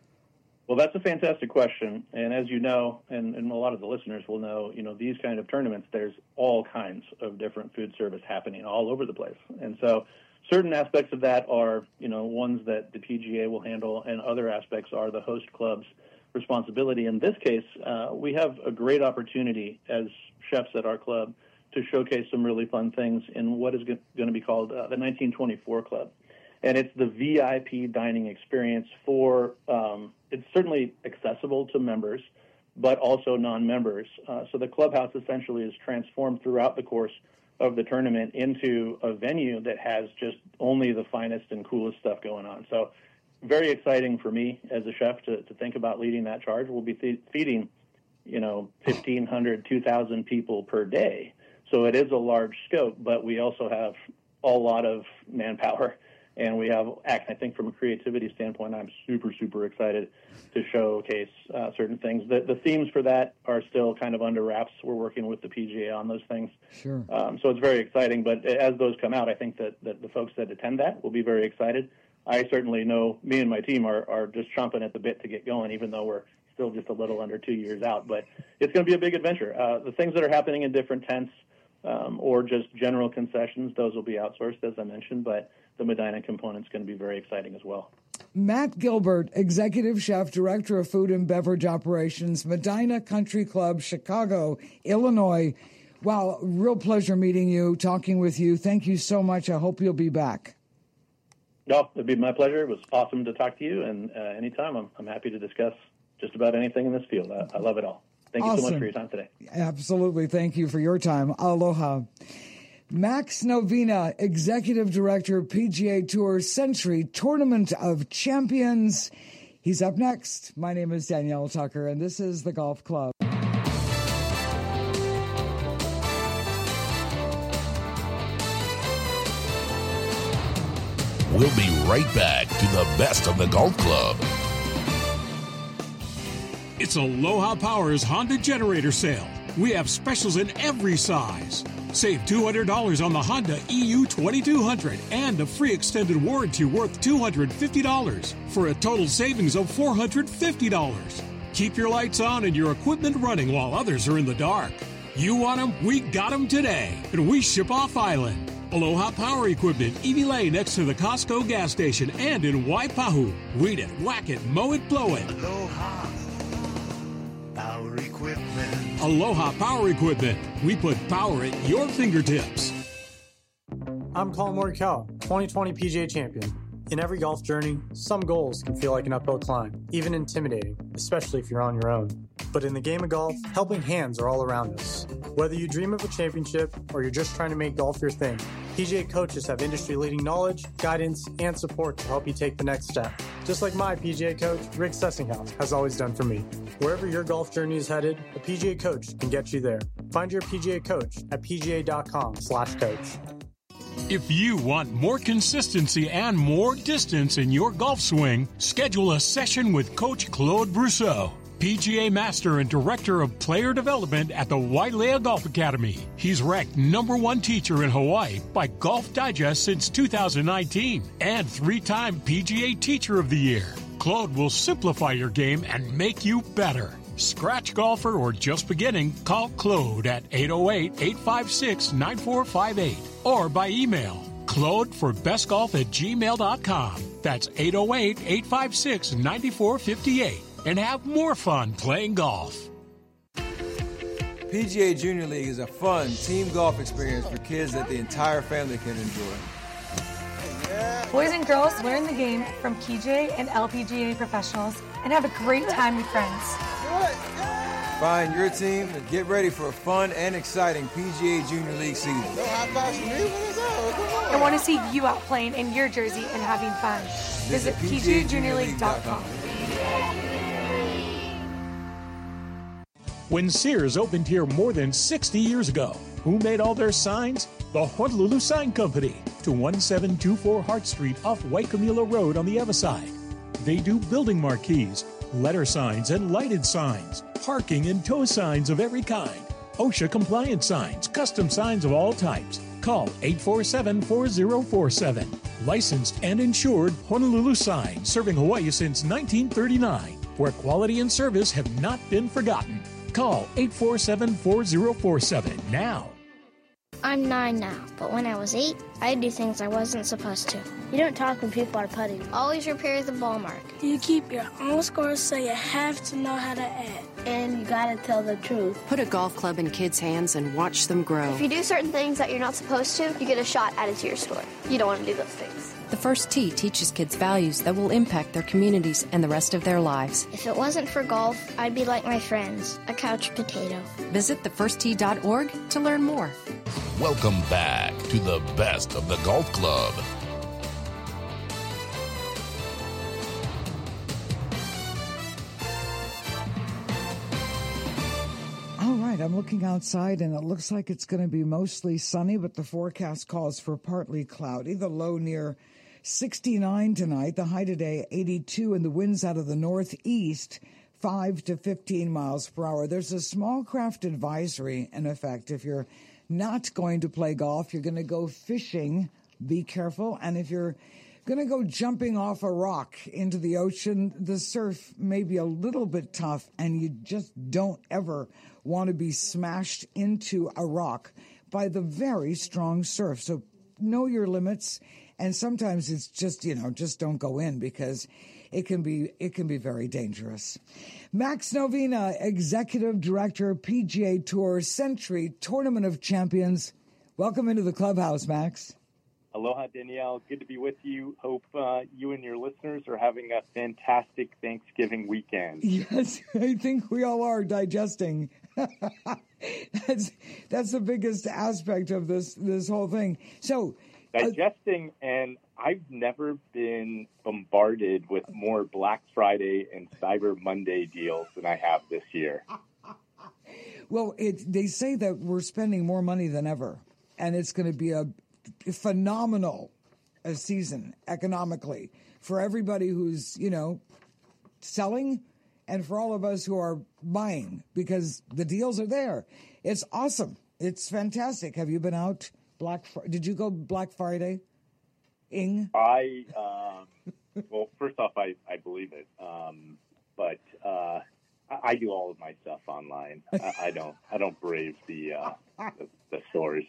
Well, that's a fantastic question. And as you know, and, and a lot of the listeners will know, you know, these kind of tournaments, there's all kinds of different food service happening all over the place. And so certain aspects of that are, you know, ones that the P G A will handle, and other aspects are the host club's responsibility. In this case, uh, we have a great opportunity as chefs at our club to showcase some really fun things in what is going to be called uh, the nineteen twenty-four Club. And it's the V I P dining experience for, um, it's certainly accessible to members, but also non-members. Uh, so the clubhouse essentially is transformed throughout the course of the tournament into a venue that has just only the finest and coolest stuff going on. So very exciting for me as a chef to, to think about leading that charge. We'll be th- feeding, you know, fifteen hundred, two thousand people per day. So it is a large scope, but we also have a lot of manpower, and we have, I think from a creativity standpoint, I'm super, super excited to showcase uh, certain things. The, the themes for that are still kind of under wraps. We're working with the P G A on those things. Sure. Um, so it's very exciting, but as those come out, I think that, that the folks that attend that will be very excited. I certainly know me and my team are, are just chomping at the bit to get going, even though we're still just a little under two years out. But it's going to be a big adventure. Uh, the things that are happening in different tents, Um, or just general concessions, those will be outsourced, as I mentioned, but the Medina component is going to be very exciting as well. Matt Gilbert, Executive Chef, Director of Food and Beverage Operations, Medina Country Club, Chicago, Illinois. Wow, real pleasure meeting you, talking with you. Thank you so much. I hope you'll be back. No, it'd be my pleasure. It was awesome to talk to you, and uh, anytime I'm, I'm happy to discuss just about anything in this field. I, I love it all. Thank you Awesome. so much for your time today. Absolutely. Thank you for your time. Aloha. Max Novina, Executive Director, P G A Tour Century Tournament of Champions. He's up next. My name is Danielle Tucker, and this is The Golf Club. We'll be right back to the best of the golf club. It's Aloha Power's Honda Generator Sale. We have specials in every size. Save two hundred dollars on the Honda E U twenty-two hundred and a free extended warranty worth two hundred fifty dollars for a total savings of four hundred fifty dollars. Keep your lights on and your equipment running while others are in the dark. You want them? We got them today, and we ship off island. Aloha Power Equipment, Evie Lane next to the Costco gas station, and in Waipahu. Weed it, whack it, mow it, blow it. Aloha Power Equipment. Aloha Power Equipment. We put power at your fingertips. I'm Colin Morikawa, twenty twenty P G A champion. In every golf journey, some goals can feel like an uphill climb, even intimidating, especially if you're on your own. But in the game of golf, helping hands are all around us. Whether you dream of a championship or you're just trying to make golf your thing, P G A coaches have industry-leading knowledge, guidance, and support to help you take the next step. Just like my P G A coach, Rick Sessinghouse, has always done for me. Wherever your golf journey is headed, a P G A coach can get you there. Find your P G A coach at pga.com slash coach. If you want more consistency and more distance in your golf swing, schedule a session with Coach Claude Brousseau, P G A Master and Director of Player Development at the Wailea Golf Academy. He's ranked number one teacher in Hawaii by Golf Digest since two thousand nineteen and three-time P G A Teacher of the Year. Claude will simplify your game and make you better. Scratch golfer or just beginning, call Claude at eight oh eight, eight five six, nine four five eight or by email, claude for best golf at gmail dot com. That's eight oh eight, eight five six, nine four five eight. And have more fun playing golf. P G A Junior League is a fun team golf experience for kids that the entire family can enjoy. Boys and girls learn the game from P G A and L P G A professionals and have a great time with friends. Find your team and get ready for a fun and exciting P G A Junior League season. I want to see you out playing in your jersey and having fun. Visit P G A Junior League dot com. When Sears opened here more than sixty years ago, who made all their signs? The Honolulu Sign Company, to one seven two four Hart Street off Waikimula Road on the other side. They do building marquees, letter signs and lighted signs, parking and tow signs of every kind, OSHA compliant signs, custom signs of all types. Call eight four seven, four zero four seven. Licensed and insured Honolulu Sign, serving Hawaii since nineteen thirty-nine, where quality and service have not been forgotten. Call eight four seven, four zero four seven now. I'm nine now, but when I was eight, I'd do things I wasn't supposed to. You don't talk when people are putting. Always repair the ball mark. You keep your own score, so you have to know how to add. And you gotta tell the truth. Put a golf club in kids' hands and watch them grow. If you do certain things that you're not supposed to, you get a shot added to your score. You don't want to do those things. The First Tee teaches kids values that will impact their communities and the rest of their lives. If it wasn't for golf, I'd be like my friends, a couch potato. Visit the first tee dot org to learn more. Welcome back to the best of the golf club. All right, I'm looking outside and it looks like it's going to be mostly sunny, but the forecast calls for partly cloudy. The low near sixty-nine tonight, the high today eighty-two, and the winds out of the northeast five to fifteen miles per hour. There's a small craft advisory in effect. If you're not going to play golf, you're going to go fishing, be careful. And if you're going to go jumping off a rock into the ocean, the surf may be a little bit tough, and you just don't ever want to be smashed into a rock by the very strong surf. So know your limits, and sometimes it's just, you know, just don't go in because it can be it can be very dangerous. Max Novina, Executive Director, P G A Tour Century Tournament of Champions. Welcome into the clubhouse, Max. Aloha, Danielle. Good to be with you. Hope uh, you and your listeners are having a fantastic Thanksgiving weekend. Yes, I think we all are digesting. that's that's the biggest aspect of this this whole thing. So digesting, uh, and I've never been bombarded with more Black Friday and Cyber Monday deals than I have this year. Well, it, they say that we're spending more money than ever, and it's going to be a phenomenal a season economically for everybody who's, you know, selling and for all of us who are buying because the deals are there. It's awesome. It's fantastic. Have you been out Black Fr- Did you go Black Friday? Ing? I, um, well, first off, I, I believe it. Um, but uh, I, I do all of my stuff online. I, I don't I don't brave the, uh, the, the stores.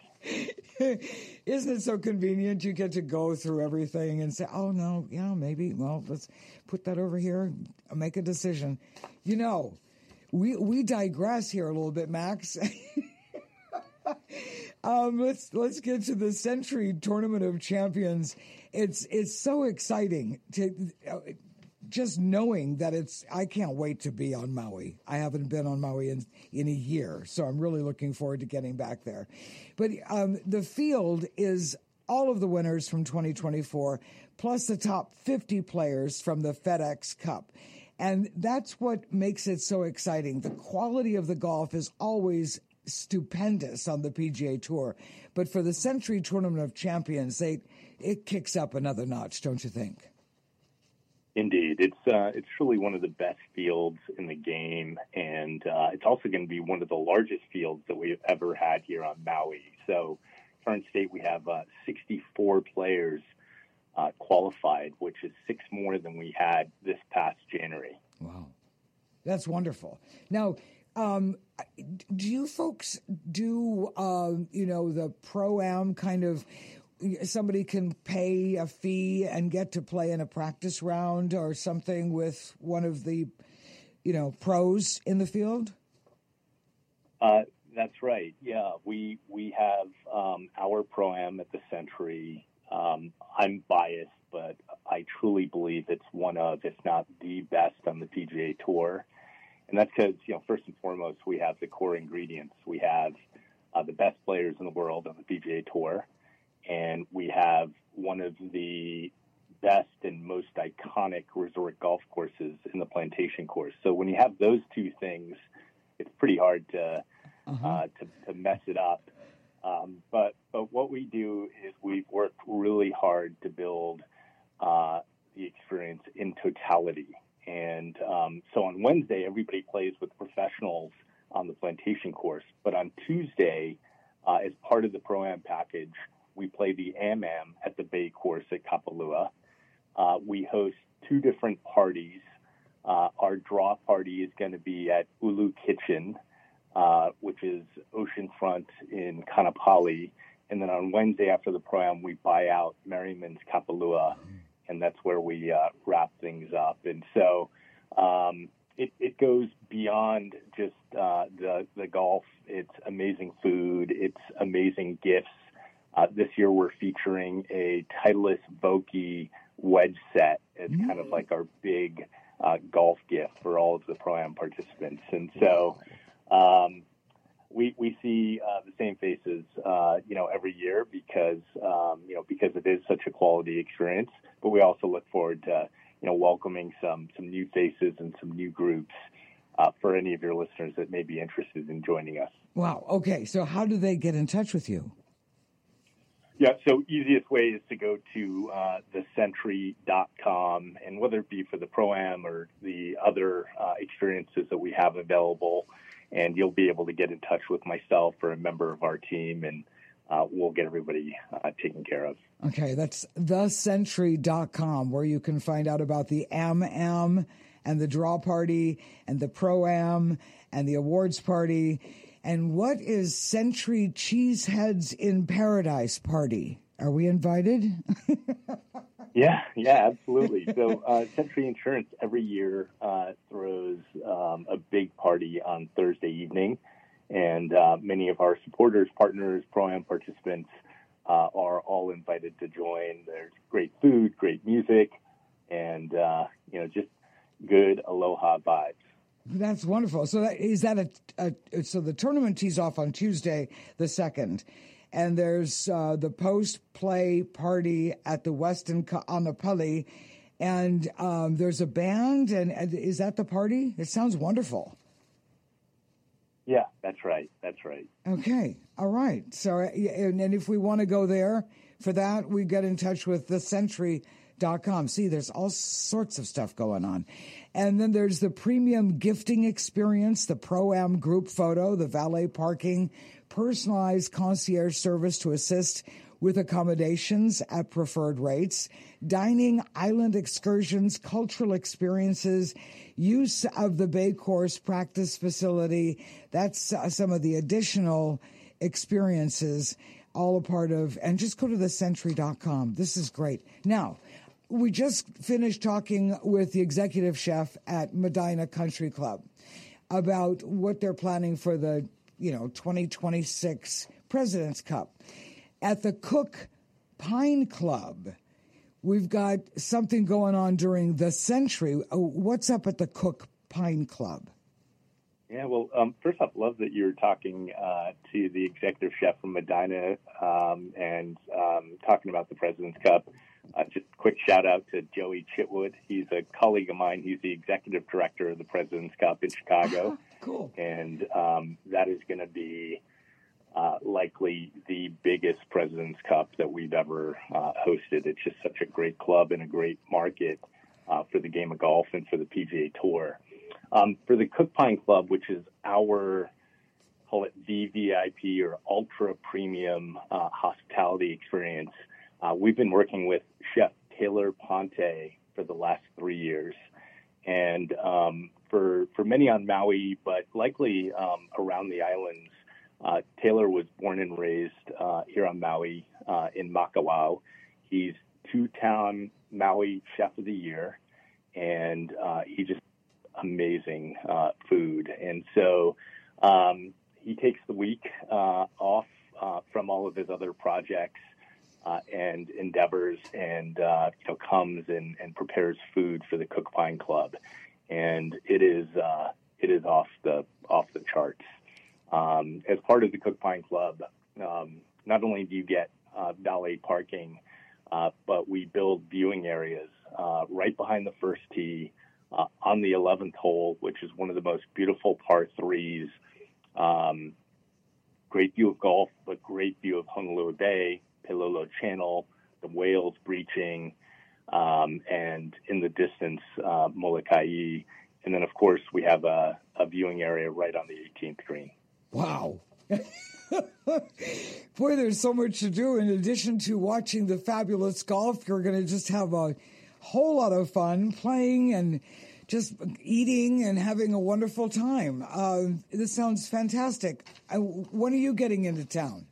Isn't it so convenient? You get to go through everything and say, oh, no, yeah, maybe. Well, let's put that over here, make a decision. You know, we we digress here a little bit, Max. um, let's let's get to the Century Tournament of Champions. it's it's so exciting to uh, just knowing that it's. I can't wait to be on Maui. I haven't been on Maui in in a year, so I'm really looking forward to getting back there. But um, the field is all of the winners from twenty twenty-four, plus the top fifty players from the FedEx Cup. And that's what makes it so exciting. The quality of the golf is always stupendous on the P G A Tour. But for the Century Tournament of Champions, they it kicks up another notch, don't you think? Indeed. It's uh, it's truly one of the best fields in the game, and uh, it's also going to be one of the largest fields that we've ever had here on Maui. So current state, we have uh, sixty-four players uh, qualified, which is six more than we had this past January. Wow. That's wonderful. Now, um, do you folks do, uh, you know, the Pro-Am kind of, somebody can pay a fee and get to play in a practice round or something with one of the, you know, pros in the field? Uh, that's right. Yeah, we we have um, our Pro-Am at the Century. Um, I'm biased, but I truly believe it's one of, if not the best on the P G A Tour. And that's because, you know, first and foremost, we have the core ingredients. We have uh, the best players in the world on the P G A Tour, and we have one of the best and most iconic resort golf courses in the Plantation Course. So when you have those two things, it's pretty hard to uh-huh. uh, to, to mess it up. Um, but but what we do is we've worked really hard to build uh, the experience in totality. And um, so on Wednesday, everybody plays with professionals on the Plantation Course. But on Tuesday, uh, as part of the Pro-Am package, we play the Am-Am at the Bay Course at Kapalua. Uh, we host two different parties. Uh, our draw party is going to be at Ulu Kitchen, uh, which is oceanfront in Kanapali. And then on Wednesday after the Pro-Am, we buy out Merriman's Kapalua, and that's where we uh, wrap things up. And so um, it, it goes beyond just uh, the, the golf. It's amazing food. It's amazing gifts. Uh, this year we're featuring a Titleist Vokey wedge set as mm. kind of like our big uh, golf gift for all of the Pro-Am participants. And so um, we we see uh, the same faces, uh, you know, every year because, um, you know, because it is such a quality experience. But we also look forward to, you know, welcoming some, some new faces and some new groups uh, for any of your listeners that may be interested in joining us. Wow. Okay. So how do they get in touch with you? Yeah, so easiest way is to go to uh, the century dot com, and whether it be for the Pro-Am or the other uh, experiences that we have available, and you'll be able to get in touch with myself or a member of our team, and uh, we'll get everybody uh, taken care of. Okay, that's the century dot com, where you can find out about the Am-Am and the draw party and the Pro-Am and the awards party. And what is Century Cheeseheads in Paradise party? Are we invited? yeah, yeah, absolutely. So uh, Century Insurance every year uh, throws um, a big party on Thursday evening. And uh, many of our supporters, partners, Pro-Am participants uh, are all invited to join. There's great food, great music, and, uh, you know, just good aloha vibes. That's wonderful. So that, is that a, a so the tournament tees off on Tuesday the second, and there's uh, the post-play party at the Westin Ka'anapali, and um, there's a band, and, and is that the party? It sounds wonderful. Yeah, that's right. That's right. Okay. All right. So, and, and if we want to go there for that, we get in touch with the century dot com. See, there's all sorts of stuff going on. And then there's the premium gifting experience, the Pro-Am group photo, the valet parking, personalized concierge service to assist with accommodations at preferred rates, dining, island excursions, cultural experiences, use of the Bay Course practice facility. That's uh, some of the additional experiences, all a part of, and just go to the century dot com. This is great. Now, we just finished talking with the executive chef at Medina Country Club about what they're planning for the, you know, twenty twenty-six President's Cup. At the Cook Pine Club, we've got something going on during the Century. Oh, what's up at the Cook Pine Club? Yeah, well, um, first off, love that you're talking uh, to the executive chef from Medina um, and um, talking about the President's Cup. Uh, just a quick shout out to Joey Chitwood. He's a colleague of mine. He's the executive director of the President's Cup in Chicago. Cool. And um, that is going to be uh, likely the biggest President's Cup that we've ever uh, hosted. It's just such a great club and a great market uh, for the game of golf and for the P G A Tour. Um, for the Cook Pine Club, which is our, call it V V I P or ultra premium uh, hospitality experience, uh, we've been working with Chef Taylor Ponte for the last three years. And um, for for many on Maui, but likely um, around the islands, uh, Taylor was born and raised uh, here on Maui uh, in Makawao. He's two-time Maui Chef of the Year, and uh, he just amazing uh, food. And so um, he takes the week uh, off uh, from all of his other projects uh, and endeavors and, uh, you know, comes and, and prepares food for the Cook Pine Club. And it is, uh, it is off the, off the charts. Um, as part of the Cook Pine Club, um, not only do you get uh, valet parking, uh, but we build viewing areas uh, right behind the first tee, Uh, on the eleventh hole, which is one of the most beautiful par threes. Um, great view of golf, but great view of Honolulu Bay, Pelolo Channel, the whales breaching, um, and in the distance, uh, Molokai. And then, of course, we have a, a viewing area right on the eighteenth green. Wow. Boy, there's so much to do. In addition to watching the fabulous golf, you're going to just have a whole lot of fun playing and just eating and having a wonderful time. Uh, this sounds fantastic. I, when are you getting into town?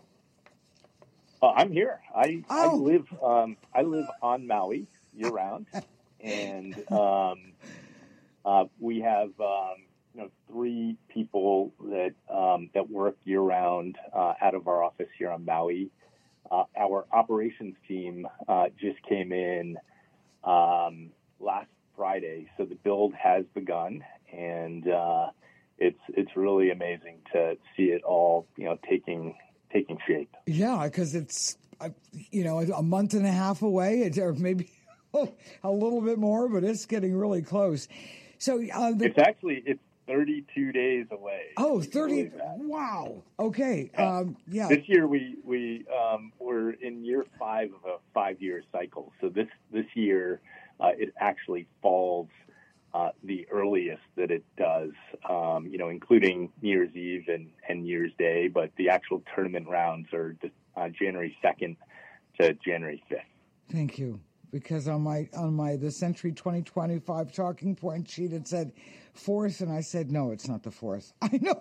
Uh, I'm here. I, oh. I live. Um, I live on Maui year round, and um, uh, we have um, you know three people that um, that work year round uh, out of our office here on Maui. Uh, our operations team uh, just came in Um, last Friday, so the build has begun, and uh, it's it's really amazing to see it all, you know, taking taking shape. Yeah, because it's uh, you know a month and a half away, or maybe a little bit more, but it's getting really close. So uh, the, it's actually it's thirty-two days away. Oh, thirty! Wow. Okay. Yeah. Um, yeah. This year we we um, we're in year five of a five-year cycle. So this this year uh, it actually falls uh, the earliest that it does. Um, you know, including New Year's Eve and, and New Year's Day, but the actual tournament rounds are uh, January second to January fifth. Thank you. Because on my on my the Century twenty twenty-five talking point sheet it said fourth, and I said no, it's not the fourth. I know,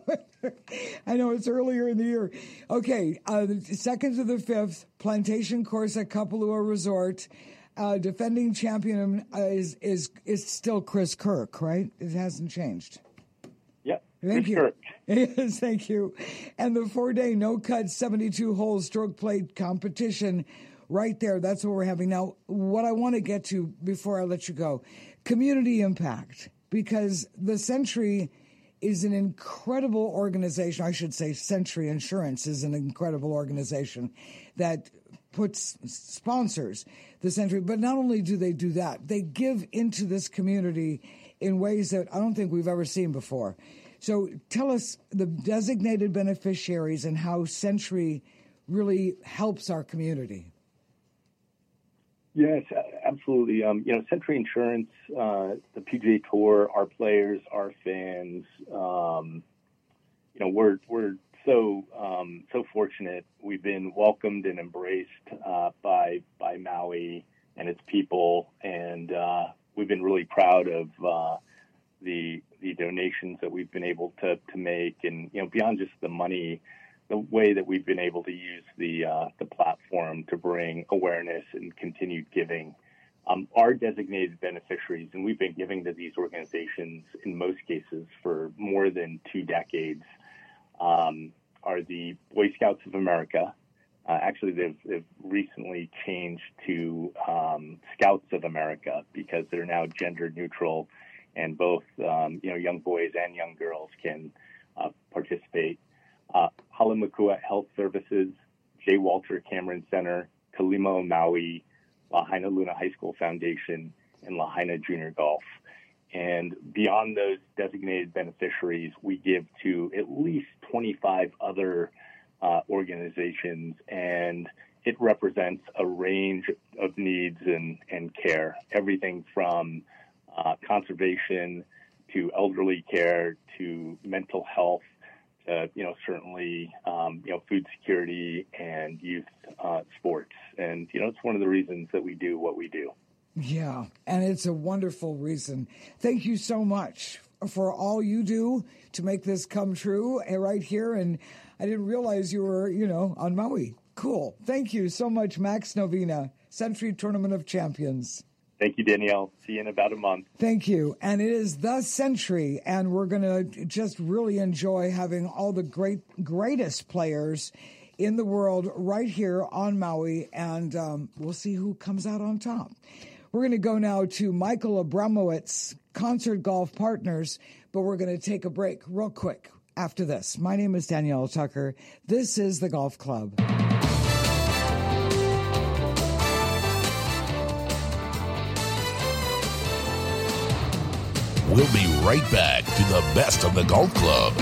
I know it's earlier in the year. Okay, uh, the second to the fifth, Plantation Course at Kapalua Resort. Uh, defending champion uh, is is is still Chris Kirk, right? It hasn't changed. Yep. Thank Chris you. Kirk. Yes, thank you. And the four-day no-cut seventy-two hole stroke play competition. Right there, that's what we're having. Now, what I want to get to before I let you go, community impact, because the Century is an incredible organization. I should say Century Insurance is an incredible organization that puts sponsors the Century. But not only do they do that, they give into this community in ways that I don't think we've ever seen before. So tell us the designated beneficiaries and how Century really helps our community. Yes, absolutely. Um, you know, Century Insurance, uh, the P G A Tour, our players, our fans. Um, you know, we're we're so um, so fortunate. We've been welcomed and embraced uh, by by Maui and its people, and uh, we've been really proud of uh, the the donations that we've been able to to make, and you know, beyond just the money. The way that we've been able to use the uh, the platform to bring awareness and continued giving. Um, our designated beneficiaries, and we've been giving to these organizations in most cases for more than two decades, um, are the Boy Scouts of America, Uh, actually, they've, they've recently changed to um, Scouts of America because they're now gender neutral, and both um, you know young boys and young girls can uh, participate. Uh, Halemakua Health Services, J. Walter Cameron Center, Kalima Maui, Lahaina Luna High School Foundation, and Lahaina Junior Golf. And beyond those designated beneficiaries, we give to at least twenty-five other uh, organizations, and it represents a range of needs and, and care, everything from uh, conservation to elderly care to mental health, to, you know, certainly, um, you know, food security and youth uh, sports. And, you know, it's one of the reasons that we do what we do. Yeah, and it's a wonderful reason. Thank you so much for all you do to make this come true right here. And I didn't realize you were, you know, on Maui. Cool. Thank you so much, Max Novina, Century Tournament of Champions. Thank you, Danielle. See you in about a month. Thank you. And it is the Century, and we're going to just really enjoy having all the great, greatest players in the world right here on Maui, and um, we'll see who comes out on top. We're going to go now to Michael Abramowitz, Concert Golf Partners, but we're going to take a break real quick after this. My name is Danielle Tucker. This is the Golf Club. We'll be right back to the best of the Golf Club.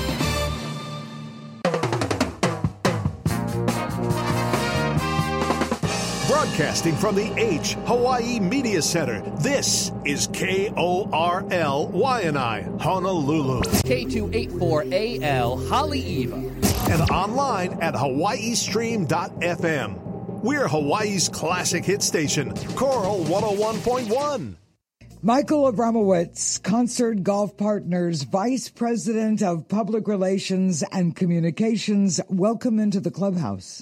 Broadcasting from the H Hawaii Media Center, this is K O R L Waianae, Honolulu. K two eighty-four A L Haleiwa. And online at hawaii stream dot f m. We're Hawaii's classic hit station, Coral one oh one point one. Michael Abramowitz, Concert Golf Partners, Vice President of Public Relations and Communications. Welcome into the clubhouse.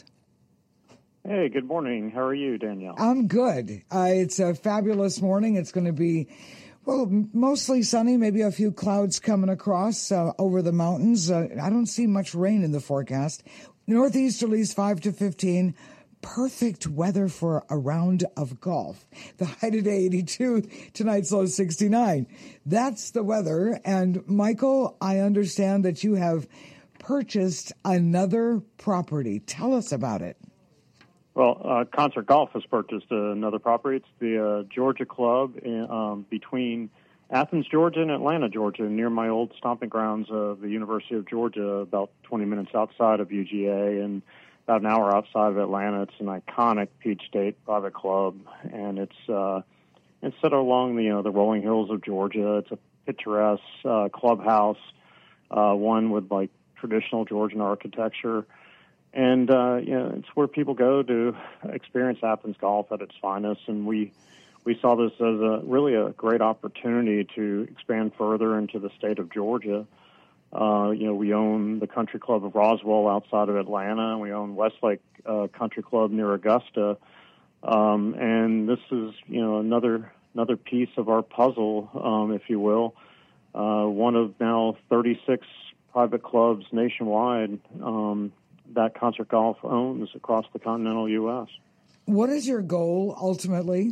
Hey, good morning. How are you, Danielle? I'm good. Uh, it's a fabulous morning. It's going to be, well, mostly sunny, maybe a few clouds coming across uh, over the mountains. Uh, I don't see much rain in the forecast. Northeasterlies five to fifteen. Perfect weather for a round of golf. The high today, eighty-two. Tonight's low, sixty-nine. That's the weather. And Michael, I understand that you have purchased another property. Tell us about it. Well, uh, Concert Golf has purchased another property. It's the uh, Georgia Club in, um, between Athens, Georgia, and Atlanta, Georgia, near my old stomping grounds of the University of Georgia, about twenty minutes outside of U G A and about an hour outside of Atlanta. It's an iconic Peach State private club, and it's uh, it's set along the you know the rolling hills of Georgia. It's a picturesque uh, clubhouse, uh, one with like traditional Georgian architecture. And, uh, you know, it's where people go to experience Athens golf at its finest. And we we saw this as a really a great opportunity to expand further into the state of Georgia. Uh, you know, we own the Country Club of Roswell outside of Atlanta. We own Westlake uh, Country Club near Augusta. Um, and this is, you know, another another piece of our puzzle, um, if you will. Uh, one of now thirty-six private clubs nationwide um that Concert Golf owns across the continental U S. What is your goal ultimately?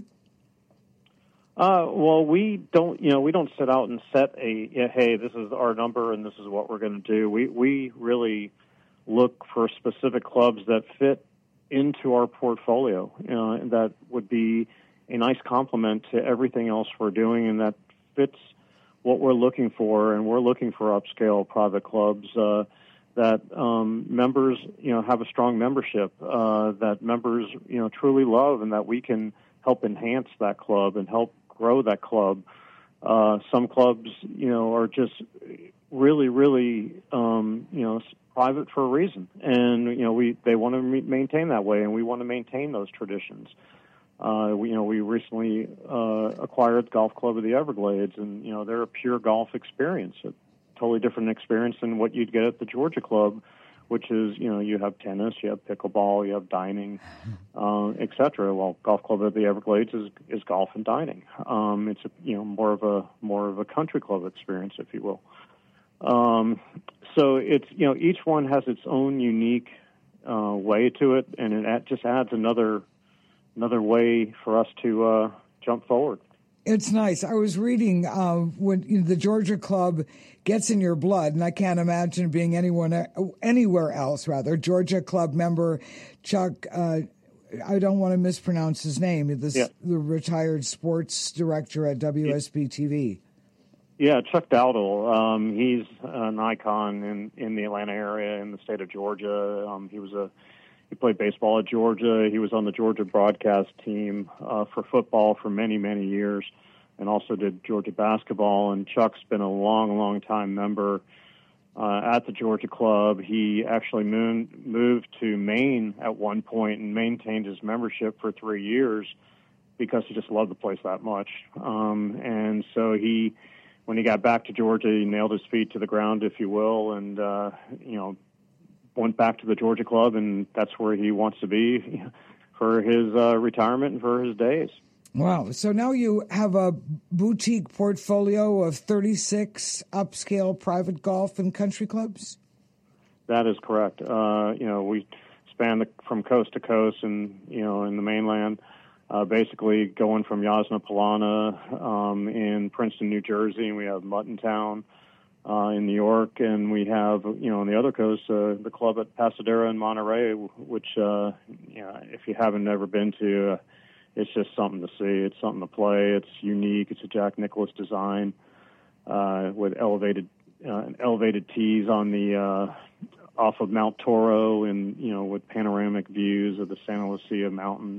Uh, well, we don't, you know, we don't set out and set a, hey, this is our number and this is what we're going to do. We we really look for specific clubs that fit into our portfolio, you know, and that would be a nice complement to everything else we're doing, and that fits what we're looking for. And we're looking for upscale private clubs. Uh, that um, members, you know, have a strong membership, uh, that members, you know, truly love, and that we can help enhance that club and help grow that club. Uh, some clubs, you know, are just really, really, um, you know, private for a reason, and you know, we they want to re- maintain that way, and we want to maintain those traditions. Uh, we, you know, we recently uh, acquired the Golf Club of the Everglades, and you know, they're a pure golf experience. It, totally different experience than what you'd get at the Georgia Club, which is, you know, you have tennis, you have pickleball, you have dining, uh, et cetera. Well, Golf Club of the Everglades is, is golf and dining. Um, it's, a, you know, more of a more of a country club experience, if you will. Um, so it's, you know, each one has its own unique uh, way to it, and it ad- just adds another another way for us to uh, jump forward. It's nice. I was reading uh, when you know, the Georgia Club gets in your blood, and I can't imagine being anyone anywhere else. Rather, Georgia Club member Chuck. Uh, I don't want to mispronounce his name. This, yeah. The retired sports director at W S B T V. Yeah, Chuck Dowdle. Um, he's an icon in, in the Atlanta area, in the state of Georgia. Um, he was a he played baseball at Georgia. He was on the Georgia broadcast team uh, for football for many, many years, and also did Georgia basketball. And Chuck's been a long, long time member uh, at the Georgia Club. He actually moon, moved to Maine at one point and maintained his membership for three years because he just loved the place that much. Um, and so he, when he got back to Georgia, he nailed his feet to the ground, if you will, and, uh, you know, went back to the Georgia Club, and that's where he wants to be for his uh, retirement and for his days. Wow. So now you have a boutique portfolio of thirty-six upscale private golf and country clubs? That is correct. Uh, you know, we span the, from coast to coast and, you know, in the mainland, uh, basically going from Yasna Polana um, in Princeton, New Jersey, and we have Muttontown uh, in New York, and we have, you know, on the other coast, uh, the club at Pasadena in Monterey, which, uh, you know, if you haven't ever been to, uh, it's just something to see. It's something to play. It's unique. It's a Jack Nicklaus design uh, with elevated uh, elevated tees on the uh, off of Mount Toro, and you know, with panoramic views of the Santa Lucia Mountains.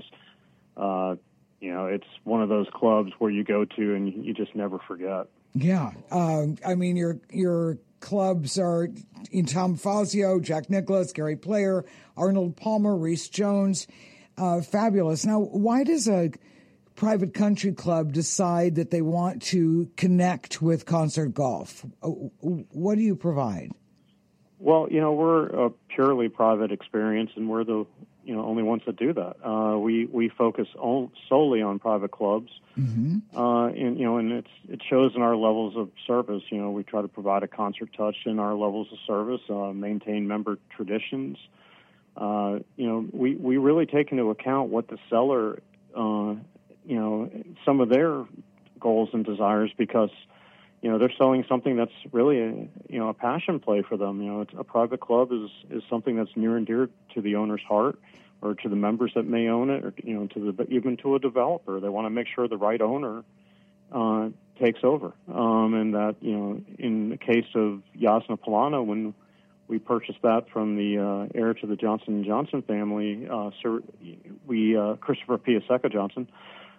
Uh, you know, it's one of those clubs where you go to and you just never forget. Yeah, uh, I mean, your your clubs are in Tom Fazio, Jack Nicklaus, Gary Player, Arnold Palmer, Reese Jones. Uh, fabulous. Now, why does a private country club decide that they want to connect with Concert Golf? What do you provide? Well, you know, we're a purely private experience, and we're the you know only ones that do that. Uh, we we focus on, solely on private clubs, mm-hmm. uh, and you know, and it's it shows in our levels of service. You know, we try to provide a concert touch in our levels of service, uh, maintain member traditions. Uh, you know, we, we really take into account what the seller, uh, you know, some of their goals and desires, because, you know, they're selling something that's really, a, you know, a passion play for them. You know, it's, a private club is, is something that's near and dear to the owner's heart, or to the members that may own it, or, you know, to the, even to a developer. They want to make sure the right owner uh, takes over. Um, and that, you know, in the case of Yasna Polana, when we purchased that from the uh, heir to the Johnson and Johnson family, uh, Sir, we uh, Christopher Piasecka Johnson.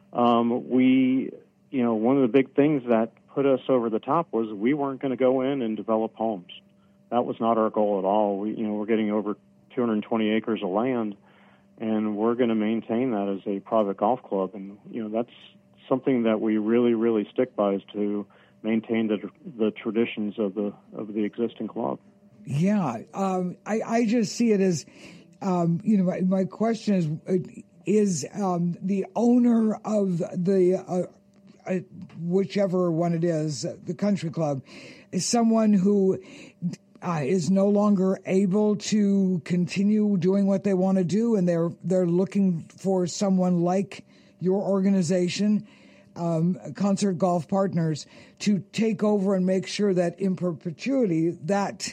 Um, we, you know, one of the big things that put us over the top was we weren't going to go in and develop homes. That was not our goal at all. We, you know, we're getting over two hundred twenty acres of land, and we're going to maintain that as a private golf club. And you know, that's something that we really, really stick by, is to maintain the the traditions of the of the existing club. Yeah, um, I, I just see it as, um, you know, my, my question is, is um, the owner of the, uh, uh, whichever one it is, the country club, is someone who uh, is no longer able to continue doing what they want to do, and they're they're looking for someone like your organization, um, Concert Golf Partners, to take over and make sure that in perpetuity that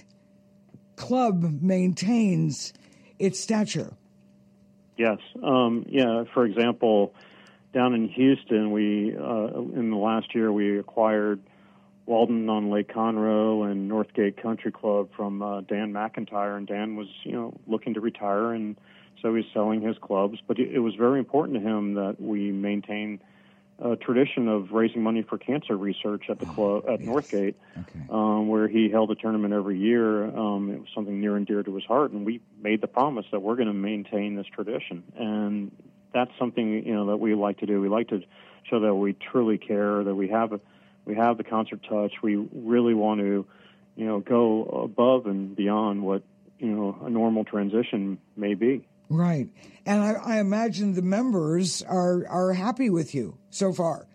club maintains its stature. Yes. Um, yeah. For example, down in Houston, we uh, in the last year we acquired Walden on Lake Conroe and Northgate Country Club from uh, Dan McIntyre, and Dan was you know looking to retire, and so he's selling his clubs. But it was very important to him that we maintain a tradition of raising money for cancer research at the club at yes. Northgate, okay. um, where he held a tournament every year. Um, it was something near and dear to his heart, and we made the promise that we're going to maintain this tradition. And that's something you know that we like to do. We like to show that we truly care, that we have a, we have the concert touch. We really want to, you know, go above and beyond what you know a normal transition may be. Right. And I, I imagine the members are, are happy with you so far.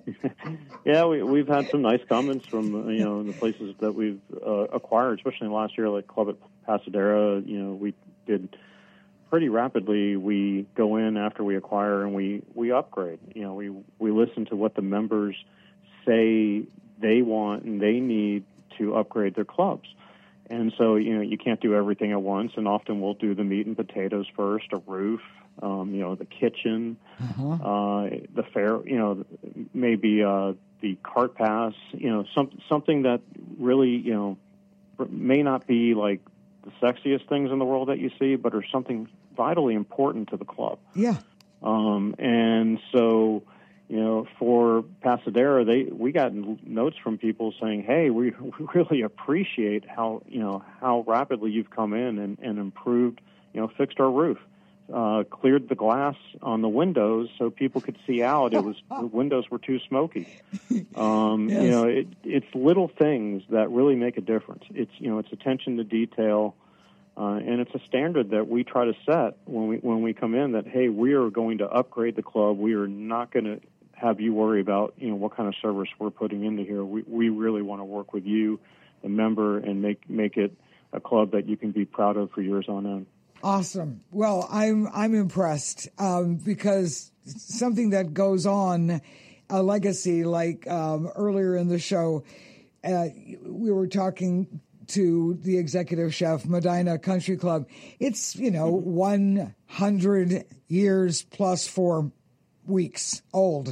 Yeah, we, we've had some nice comments from, you know, the places that we've uh, acquired, especially last year, like Club at Pasadena. You know, we did pretty rapidly we go in after we acquire and we, we upgrade. You know, we, we listen to what the members say they want and they need to upgrade their clubs. And so, you know, you can't do everything at once, and often we'll do the meat and potatoes first, a roof, um, you know, the kitchen, uh-huh. uh, the fair, you know, maybe uh, the cart pass, you know, some, something that really, you know, may not be like the sexiest things in the world that you see, but are something vitally important to the club. Yeah. Um, and so, you know, for Pasadena, they we got notes from people saying, "Hey, we, we really appreciate how you know how rapidly you've come in and, and improved, you know, fixed our roof, uh, cleared the glass on the windows so people could see out. It was the windows were too smoky. Um, yes. You know, it, it's little things that really make a difference. It's you know, it's attention to detail." Uh, and it's a standard that we try to set when we when we come in that, hey, we are going to upgrade the club. We are not going to have you worry about, you know, what kind of service we're putting into here. We we really want to work with you, the member, and make make it a club that you can be proud of for years on end. Awesome. Well, I'm I'm impressed um, because something that goes on, a legacy like um, earlier in the show, uh, we were talking to the executive chef, Medina Country Club. It's, you know, one hundred years plus four weeks old.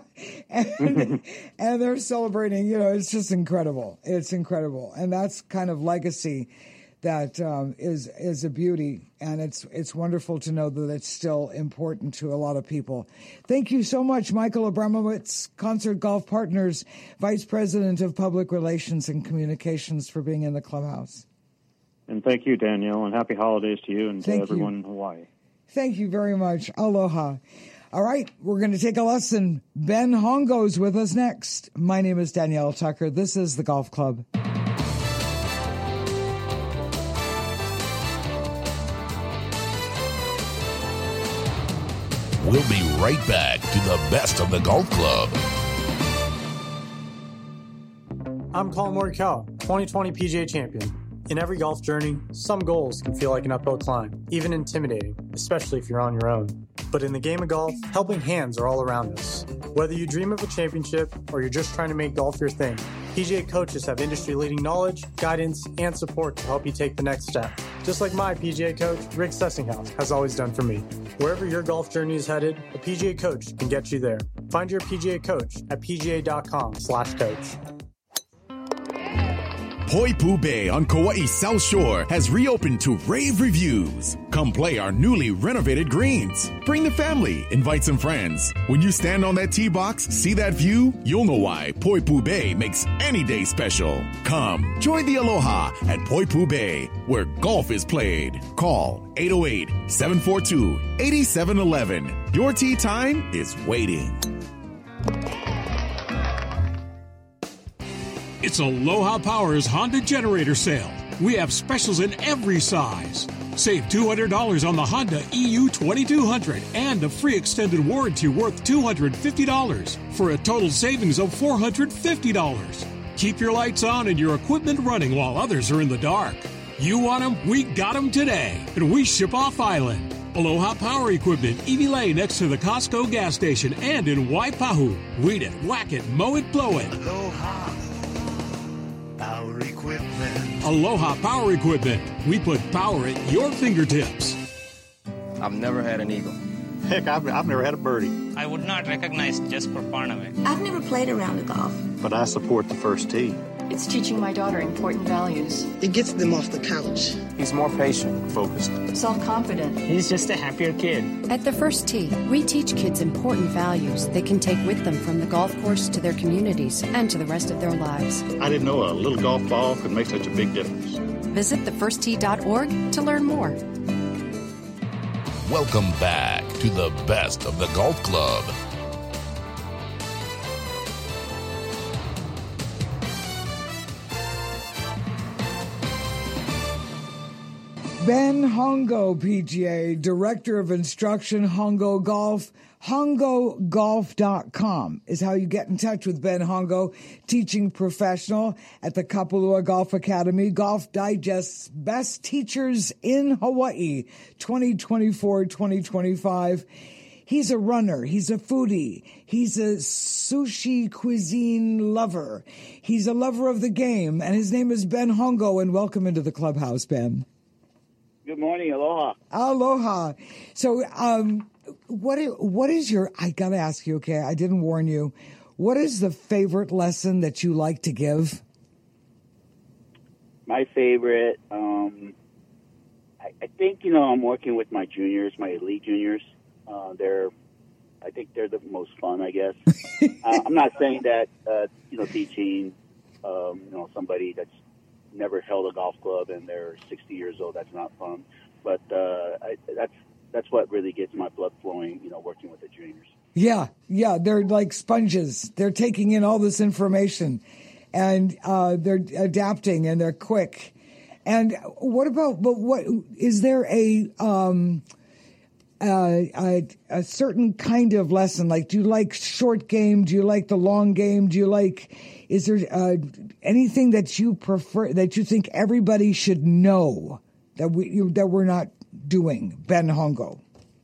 and, and they're celebrating, you know, it's just incredible. It's incredible. And that's kind of legacy that um, is is a beauty. And it's it's wonderful to know that it's still important to a lot of people. Thank you so much, Michael Abramowitz, Concert Golf Partners, Vice President of Public Relations and Communications, for being in the clubhouse. And thank you, Danielle, and happy holidays to you and thank to everyone you. in Hawaii. Thank you very much. Aloha. All right, we're going to take a lesson. Ben Hongo's with us next. My name is Danielle Tucker. This is The Golf Club. We'll be right back to the best of the golf club. I'm Colin Morikawa, twenty twenty P G A champion. In every golf journey, some goals can feel like an uphill climb, even intimidating, especially if you're on your own. But in the game of golf, helping hands are all around us. Whether you dream of a championship or you're just trying to make golf your thing, P G A coaches have industry-leading knowledge, guidance, and support to help you take the next step. Just like my P G A coach, Rick Sessinghaus, has always done for me. Wherever your golf journey is headed, a P G A coach can get you there. Find your P G A coach at pga.com slash coach. Poipu Bay on Kauai's South Shore has reopened to rave reviews. Come play our newly renovated greens. Bring the family, invite some friends. When you stand on that tee box, see that view, you'll know why Poipu Bay makes any day special. Come, join the aloha at Poipu Bay, where golf is played. Call eight oh eight, seven four two, eight seven one one. Your tee time is waiting. It's Aloha Power's Honda Generator Sale. We have specials in every size. Save two hundred dollars on the Honda E U twenty-two hundred and a free extended warranty worth two hundred fifty dollars for a total savings of four hundred fifty dollars. Keep your lights on and your equipment running while others are in the dark. You want them? We got them today, and we ship off island. Aloha Power Equipment, Ivy Lane next to the Costco gas station and in Waipahu. Weed it, whack it, mow it, blow it. Aloha Power Equipment. Aloha Power Equipment. We put power at your fingertips. I've never had an eagle. Heck, I've, I've never had a birdie. I would not recognize Jesper Parnevik. I've never played a round of golf. But I support the first tee. It's teaching my daughter important values. It gets them off the couch. He's more patient, focused. Self-confident. He's just a happier kid. At the First Tee, we teach kids important values they can take with them from the golf course to their communities and to the rest of their lives. I didn't know a little golf ball could make such a big difference. Visit the first tee dot org to learn more. Welcome back to the best of the golf club. Ben Hongo, P G A, Director of Instruction, Hongo Golf, hongo golf dot com is how you get in touch with Ben Hongo, teaching professional at the Kapalua Golf Academy. Golf Digest's Best Teachers in Hawaii, twenty twenty-four twenty twenty-five. He's a runner. He's a foodie. He's a sushi cuisine lover. He's a lover of the game, and his name is Ben Hongo, and welcome into the clubhouse, Ben. Good morning. Aloha. Aloha. So, um, what is, what is your, I got to ask you, okay, I didn't warn you. What is the favorite lesson that you like to give? My favorite, um, I, I think, you know, I'm working with my juniors, my elite juniors. Uh, they're, I think they're the most fun, I guess. uh, I'm not saying that, uh, you know, teaching, um, you know, somebody that's never held a golf club and they're sixty years old, that's not fun. But uh, I, that's that's what really gets my blood flowing, you know, working with the juniors. Yeah, yeah, they're like sponges. They're taking in all this information, and uh, they're adapting, and they're quick. And what about, but what, is there a... Um, Uh, a, a certain kind of lesson? Like, do you like short game? Do you like the long game? Do you like, is there uh, anything that you prefer, that you think everybody should know that we you, that we're not doing, Ben Hongo?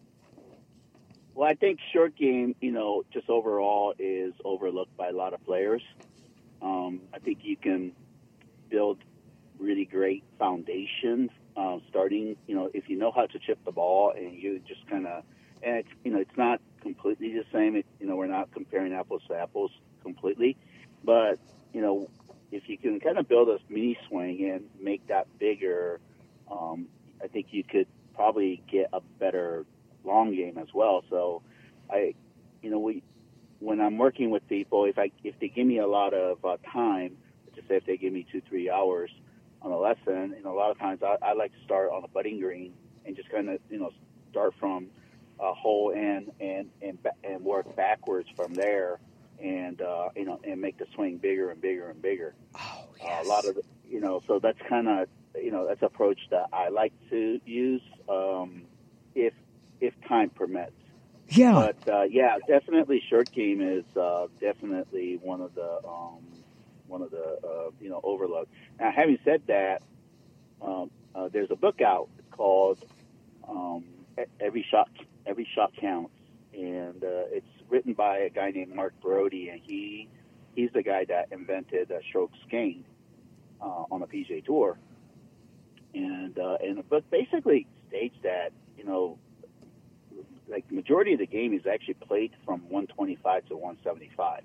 Well, I think short game, you know, just overall is overlooked by a lot of players. Um, I think you can build really great foundations. Uh, starting, you know, if you know how to chip the ball and you just kind of, and it's, you know, it's not completely the same. It, you know, we're not comparing apples to apples completely, but, you know, if you can kind of build a mini swing and make that bigger, um, I think you could probably get a better long game as well. So I, you know, we, when I'm working with people, if I, if they give me a lot of uh, time, just say if they give me two, three hours, on a lesson, and a lot of times I, I like to start on a putting green and just kind of, you know, start from a hole in and and and work backwards from there, and uh, you know, and make the swing bigger and bigger and bigger. Oh, yes. Uh, a lot of, the, you know, so that's kind of, you know, that's an approach that I like to use um, if if time permits. Yeah. But uh, yeah, definitely short game is uh, definitely one of the. Um, one of the, uh, you know, overload. Now, having said that, um, uh, there's a book out called um, Every Shot Every Shot Counts, and uh, it's written by a guy named Mark Brody, and he he's the guy that invented uh, strokes gained uh, on the P G A Tour. And, uh, and the book basically states that, you know, like the majority of the game is actually played from one twenty-five to one seventy-five.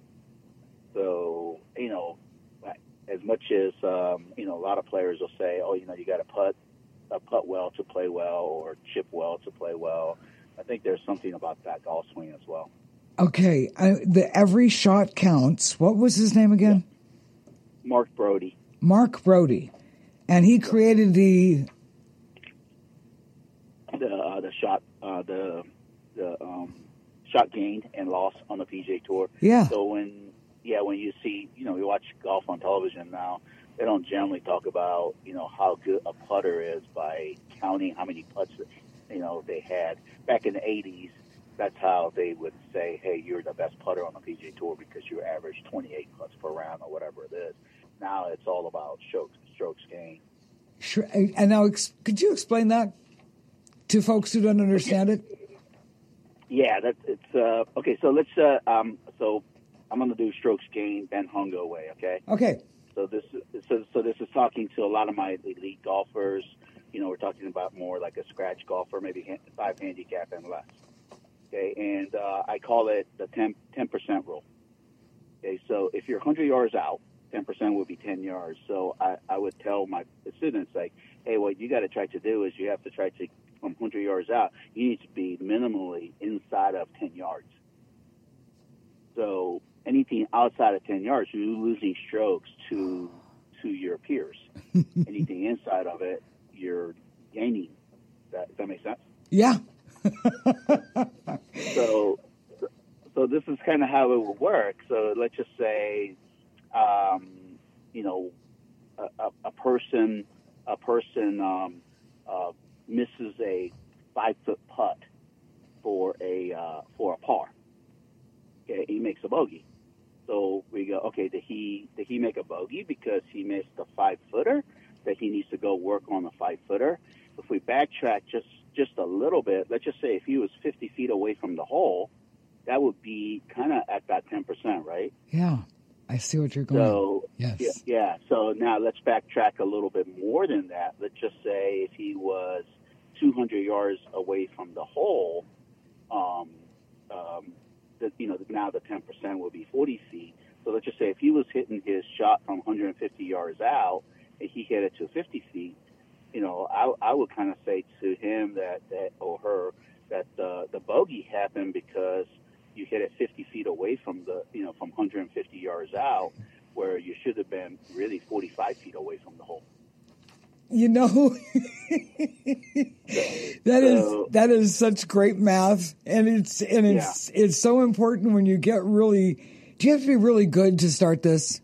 So, you know, as much as, um, you know, a lot of players will say, oh, you know, you got to putt, uh, putt well to play well or chip well to play well. I think there's something about that golf swing as well. Okay. Uh, the Every Shot Counts. What was his name again? Yeah. Mark Brody. Mark Brody. And he created the... The, uh, the shot, uh, the, the um, shot gained and lost on the P G A Tour. Yeah. So when... Yeah, when you see, you know, you watch golf on television now, they don't generally talk about, you know, how good a putter is by counting how many putts, you know, they had. Back in the eighties, that's how they would say, hey, you're the best putter on the P G A Tour because you average twenty-eight putts per round or whatever it is. Now it's all about strokes, strokes gained. Sure. And now, could you explain that to folks who don't understand it? Yeah, that's, it's, uh, okay, so let's, uh, um, so... I'm going to do strokes gained Ben Hongo way, okay? Okay. So this, so, so this is talking to a lot of my elite golfers. You know, we're talking about more like a scratch golfer, maybe five handicap and less. Okay, and uh, I call it the ten percent rule. Okay, so if you're one hundred yards out, ten percent would be ten yards. So I, I would tell my students, like, hey, what you got to try to do is you have to try to, from one hundred yards out, you need to be minimally inside of ten yards. So anything outside of ten yards, you're losing strokes to to your peers. Anything inside of it, you're gaining. That, does that make sense? Yeah. so, so this is kind of how it will work. So let's just say, um, you know, a, a, a person, a person um, uh, misses a five foot putt for a uh, for a par. Okay, he makes a bogey. So we go, okay, did he did he make a bogey because he missed a five footer that he needs to go work on the five footer? If we backtrack just just a little bit, let's just say if he was fifty feet away from the hole, that would be kind of at that ten percent, right? Yeah, I see what you're going. So yes, yeah, yeah. So now let's backtrack a little bit more than that. Let's just say if he was two hundred yards away from the hole, um, um, the, you know, now the ten percent will be forty feet. So let's just say if he was hitting his shot from one hundred fifty yards out and he hit it to fifty feet, you know, I, I would kind of say to him that, that or her that uh, the bogey happened because you hit it fifty feet away from the, you know, from one hundred fifty yards out, where you should have been really forty-five feet away from the hole. You know, that so, is that is such great math, and it's and it's yeah. it's so important when you get really. Do you have to be really good to start this?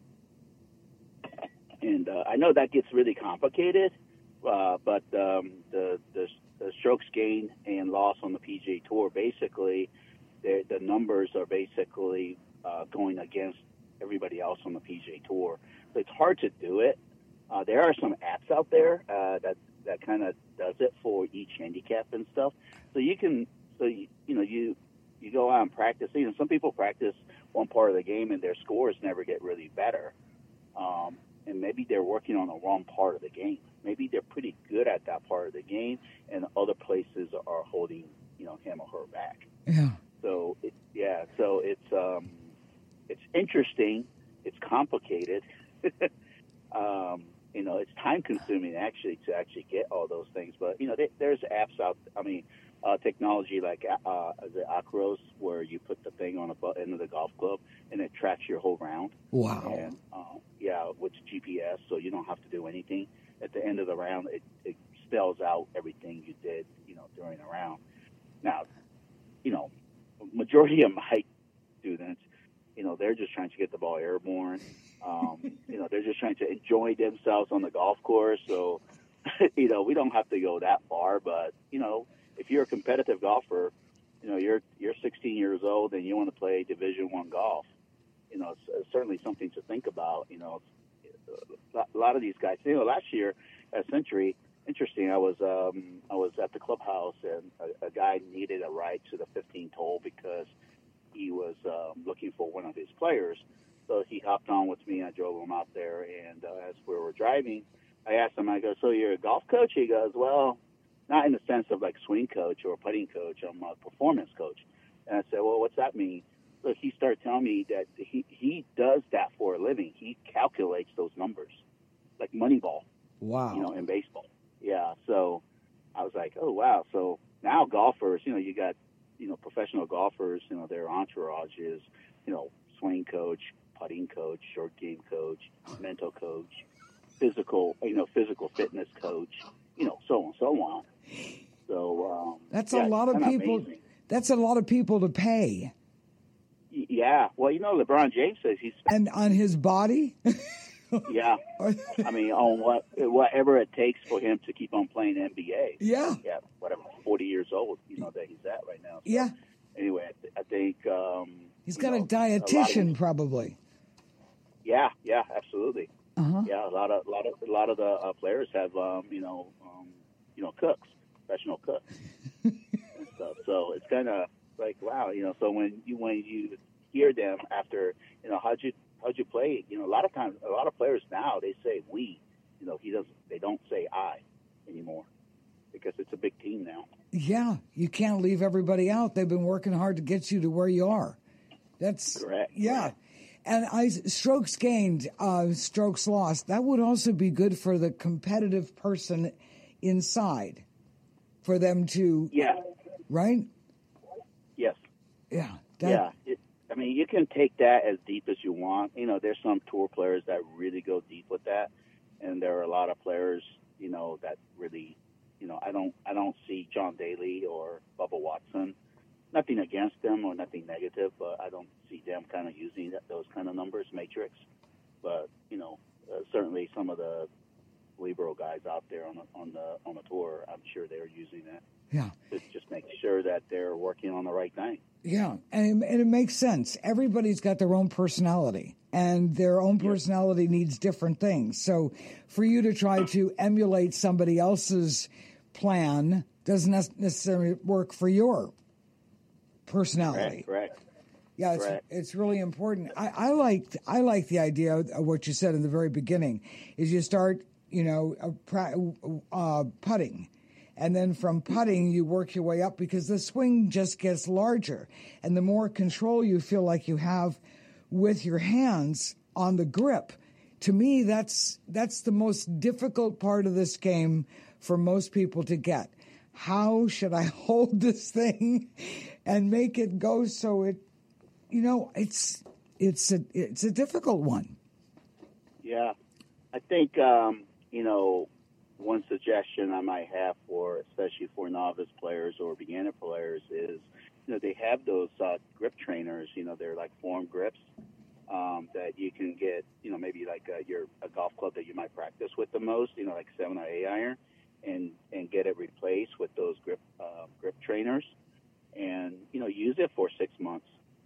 And uh, I know that gets really complicated, uh, but um, the, the the strokes gained and loss on the P G A Tour, basically, the numbers are basically uh, going against everybody else on the P G A Tour. So it's hard to do it. Uh, there are some apps out there uh, that that kind of does it for each handicap and stuff. So you can, so you, you know, you you go out and practice. You know, some people practice one part of the game and their scores never get really better. Um, and maybe they're working on the wrong part of the game. Maybe they're pretty good at that part of the game, and other places are holding, you know, him or her back. Yeah. So it, yeah, so it's um, it's interesting. It's complicated. um, you know, it's time consuming actually to actually get all those things. But you know, there, there's apps out. I mean, uh, technology like uh, the Acros, where you put the thing on the butt end of the golf club and it tracks your whole round. Wow. And uh, yeah, with G P S, so you don't have to do anything. At the end of the round, it, it spells out everything you did, you know, during the round. Now, you know, majority of my students, you know, they're just trying to get the ball airborne. Um, you know, they're just trying to enjoy themselves on the golf course. So, you know, we don't have to go that far. But, you know, if you're a competitive golfer, you know, you're you're sixteen years old and you want to play Division One golf, you know, it's, it's certainly something to think about. You know, a lot of these guys, you know, last year at Century, interesting, I was um, I was at the clubhouse and a, a guy needed a ride to the fifteenth hole because he was um, looking for one of his players. So he hopped on with me. I drove him out there, and uh, as we were driving, I asked him, I go, so you're a golf coach? He goes, well, not in the sense of like swing coach or putting coach. I'm a performance coach. And I said, well, what's that mean? So he started telling me that he, he does that for a living. He calculates those numbers, like Moneyball. Wow. You know, in baseball. Yeah, so I was like, oh, wow. So now golfers, you know, you got, you know, professional golfers, you know, their entourages, you know, swing coach, putting coach, short game coach, mental coach, physical, you know, physical fitness coach, you know, so on, so on. So um, that's yeah, a lot of people. Amazing. That's a lot of people to pay. Y- yeah. Well, you know, LeBron James says he's and on his body. Yeah, I mean, on what whatever it takes for him to keep on playing N B A. Yeah, yeah, whatever. Forty years old, you know that he's at right now. So yeah. Anyway, I, th- I think um, he's got know, a dietitian, a of, probably. Yeah, yeah, absolutely. Uh-huh. Yeah, a lot of a lot of a lot of the uh, players have um, you know um, you know cooks, professional cooks and stuff. So it's kind of like wow, you know. So when you when you hear them after, you know, how'd you how'd you play? You know, a lot of times, a lot of players now, they say we. You know, he doesn't. They don't say I anymore because it's a big team now. Yeah, you can't leave everybody out. They've been working hard to get you to where you are. That's correct. Yeah, correct. and I strokes gained, uh, strokes lost. That would also be good for the competitive person inside, for them to. Yeah. Right. Yes. Yeah. That, yeah. It, I mean, you can take that as deep as you want. You know, there's some tour players that really go deep with that, and there are a lot of players, you know, that really, you know, I don't, I don't see John Daly or Bubba Watson. Nothing against them or nothing negative, but I don't see them kind of using that, those kind of numbers, matrix. But you know, uh, certainly some of the Libero guys out there on the on the on the tour. I'm sure they're using that. Yeah. To just make sure that they're working on the right thing. Yeah, and, and it makes sense. Everybody's got their own personality, and their own personality needs different things. So for you to try to emulate somebody else's plan doesn't necessarily work for your personality. Correct. correct. Yeah, it's, correct. it's really important. I, I like I like the idea of what you said in the very beginning. Is you start, you know, uh, uh, putting. And then from putting, you work your way up because the swing just gets larger. And the more control you feel like you have with your hands on the grip, to me, that's that's the most difficult part of this game for most people to get. How should I hold this thing and make it go so it, you know, it's it's a it's a difficult one. Yeah, I think um, you know. One suggestion I might have for, especially for novice players or beginner players, is, you know, they have those uh, grip trainers. You know, they're like foam grips um, that you can get. You know, maybe like a, your a golf club that you might practice with the most. You know, like seven or eight iron, and and get it replaced with those grip uh, grip trainers, and you know, use it for six months,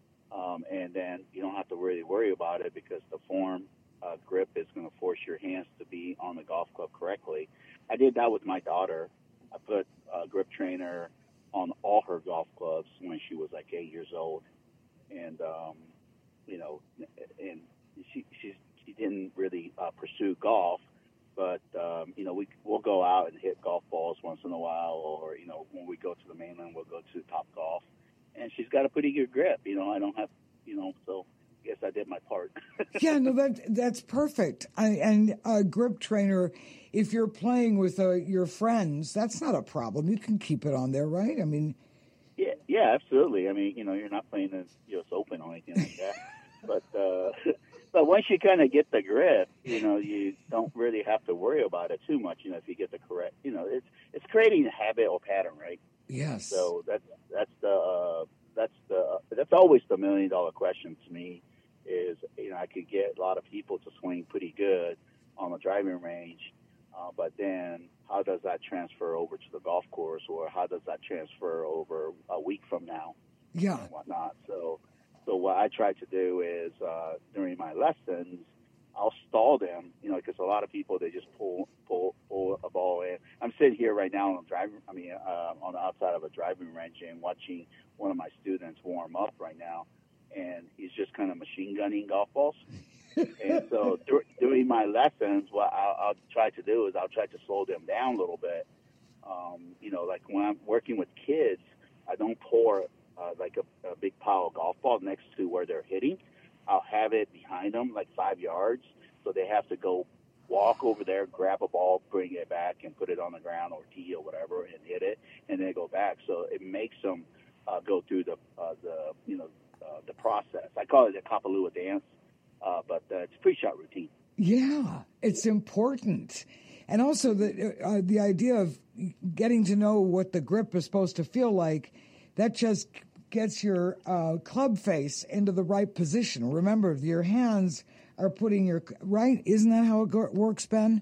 um, and then you don't have to really worry about it because the form. Uh, grip is going to force your hands to be on the golf club correctly. I did that with my daughter. I put a grip trainer on all her golf clubs when she was like eight years old, and um, you know, and she she's, she didn't really uh, pursue golf, but um, you know, we we'll go out and hit golf balls once in a while, or you know, when we go to the mainland, we'll go to Top Golf, and she's got a pretty good grip. You know, I don't have, you know, so. Yes, I did my part. Yeah, no, that that's perfect. I, and a grip trainer, if you're playing with uh, your friends, that's not a problem. You can keep it on there, right? I mean, yeah, yeah, absolutely. I mean, you know, you're not playing the U S Open or anything like that, but uh, but once you kind of get the grip, you know, you don't really have to worry about it too much. You know, if you get the correct, you know, it's it's creating a habit or pattern, right? Yes. So that's that's the uh, that's the that's always the million dollar question to me. Is, you know, I could get a lot of people to swing pretty good on the driving range, uh, but then how does that transfer over to the golf course, or how does that transfer over a week from now? Yeah. And whatnot. So, so what I try to do is uh, during my lessons, I'll stall them, you know, because a lot of people, they just pull pull pull a ball in. I'm sitting here right now on the driving, I mean, uh, on the outside of a driving range and watching one of my students warm up right now. And he's just kind of machine gunning golf balls. And so dur- during my lessons, what I'll, I'll try to do is I'll try to slow them down a little bit. Um, you know, like when I'm working with kids, I don't pour uh, like a, a big pile of golf balls next to where they're hitting. I'll have it behind them like five yards. So they have to go walk over there, grab a ball, bring it back, and put it on the ground or tee or whatever and hit it, and then go back. So it makes them uh, go through the, uh, the you know, Uh, the process. I call it a Kapalua dance, uh, but uh, it's a pre-shot routine. Yeah, it's important. And also the uh, the idea of getting to know what the grip is supposed to feel like, that just gets your uh, club face into the right position. Remember, your hands are putting your, right? Isn't that how it works, Ben?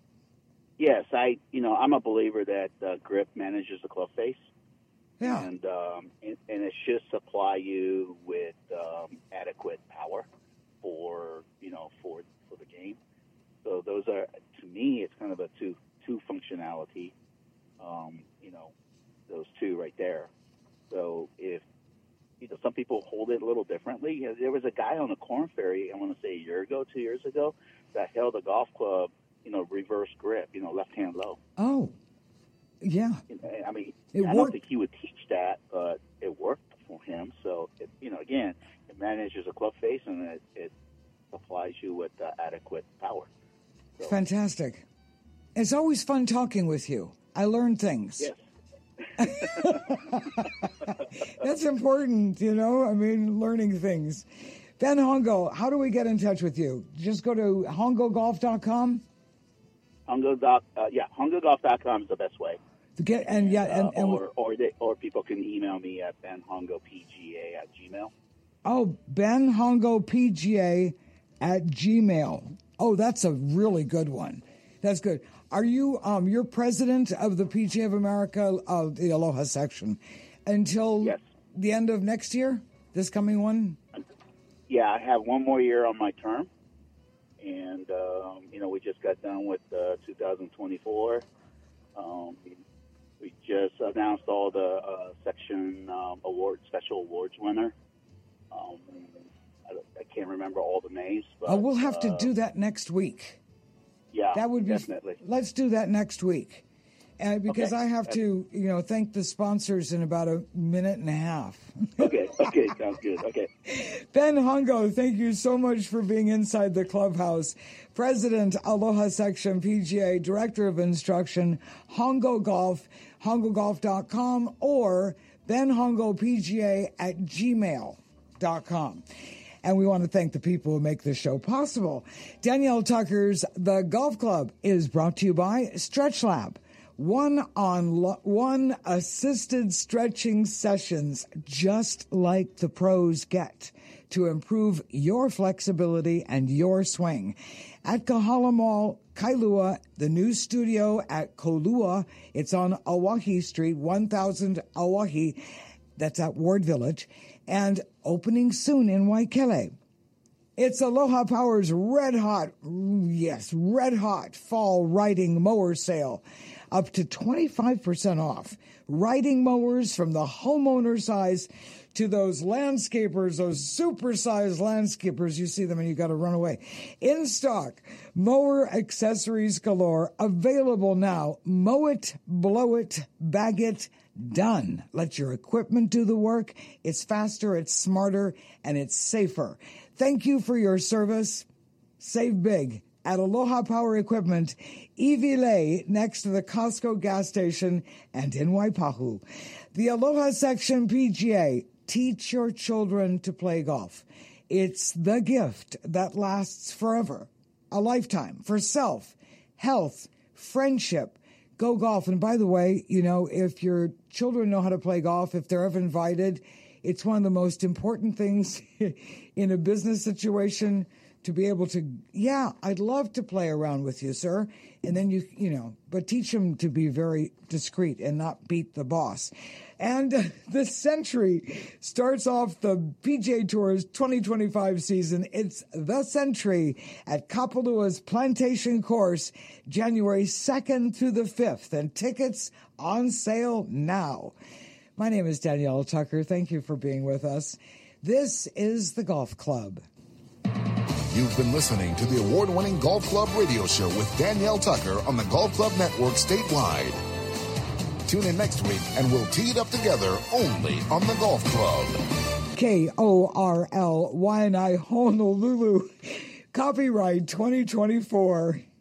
Yes, I, you know, I'm a believer that uh, grip manages the club face. Yeah. And, um, and and it should supply you with um, adequate power for you know for for the game. So those are, to me, it's kind of a two two functionality. Um, you know, those two right there. So if you know, some people hold it a little differently. There was a guy on the Corn Ferry, I want to say a year ago, two years ago, that held a golf club, you know, reverse grip, you know, left hand low. Oh. Yeah. I mean, it I worked. don't think he would teach that, but it worked for him. So, it, you know, again, it manages a club face and it, it supplies you with uh, adequate power. So. Fantastic. It's always fun talking with you. I learn things. Yes. That's important, you know, I mean, learning things. Ben Hongo, how do we get in touch with you? Just go to hongo golf dot com? Hongo doc, uh, yeah, hongo golf dot com is the best way. To get and yeah, and, and uh, or or, they, or people can email me at ben hongo p g a at gmail. Oh, Ben Hongo P G A at Gmail. Oh, that's a really good one. That's good. Are you, um, you're president of the P G A of America, uh, the Aloha section, until yes. the end of next year, this coming one? Yeah, I have one more year on my term. And, um, you know, we just got done with uh, two thousand twenty-four. Um, we just announced all the uh, section um, award, special awards winner. Um, I, I can't remember all the names. But, oh, we'll have uh, to do that next week. Yeah, that would be, definitely. Let's do that next week. Uh, because okay. I have to, you know, thank the sponsors in about a minute and a half. okay, okay, sounds good. Okay. Ben Hongo, thank you so much for being inside the clubhouse. President, Aloha Section P G A, Director of Instruction, Hongo Golf, hongo golf dot com, or Ben Hongo P G A at gmail dot com. And we want to thank the people who make this show possible. Danielle Tucker's The Golf Club is brought to you by Stretch Lab. One on lo- one assisted stretching sessions, just like the pros get, to improve your flexibility and your swing. At Kahala Mall, Kailua, the new studio at Kolua. It's on Oahe Street, one thousand Oahe. That's at Ward Village. And opening soon in Waikele. It's Aloha Power's red hot, yes, red hot fall riding mower sale. Up to twenty-five percent off. Riding mowers from the homeowner size to those landscapers, those super-sized landscapers. You see them and you got to run away. In stock, mower accessories galore. Available now. Mow it, blow it, bag it, done. Let your equipment do the work. It's faster, it's smarter, and it's safer. Thank you for your service. Save big at Aloha Power Equipment, Iwilei, next to the Costco gas station, and in Waipahu. The Aloha Section P G A, teach your children to play golf. It's the gift that lasts forever, a lifetime, for self, health, friendship. Go golf. And by the way, you know, if your children know how to play golf, if they're ever invited, it's one of the most important things in a business situation to be able to, yeah, I'd love to play around with you, sir. And then you, you know, but teach them to be very discreet and not beat the boss. And uh, the Century starts off the P G A Tour's twenty twenty-five season. It's the Century at Kapalua's Plantation Course, January second through the fifth. And tickets on sale now. My name is Danielle Tucker. Thank you for being with us. This is the Golf Club. You've been listening to the award-winning Golf Club radio show with Danielle Tucker on the Golf Club Network statewide. Tune in next week and we'll tee it up together only on the Golf Club. K O R L Y N I Honolulu. Copyright twenty twenty-four.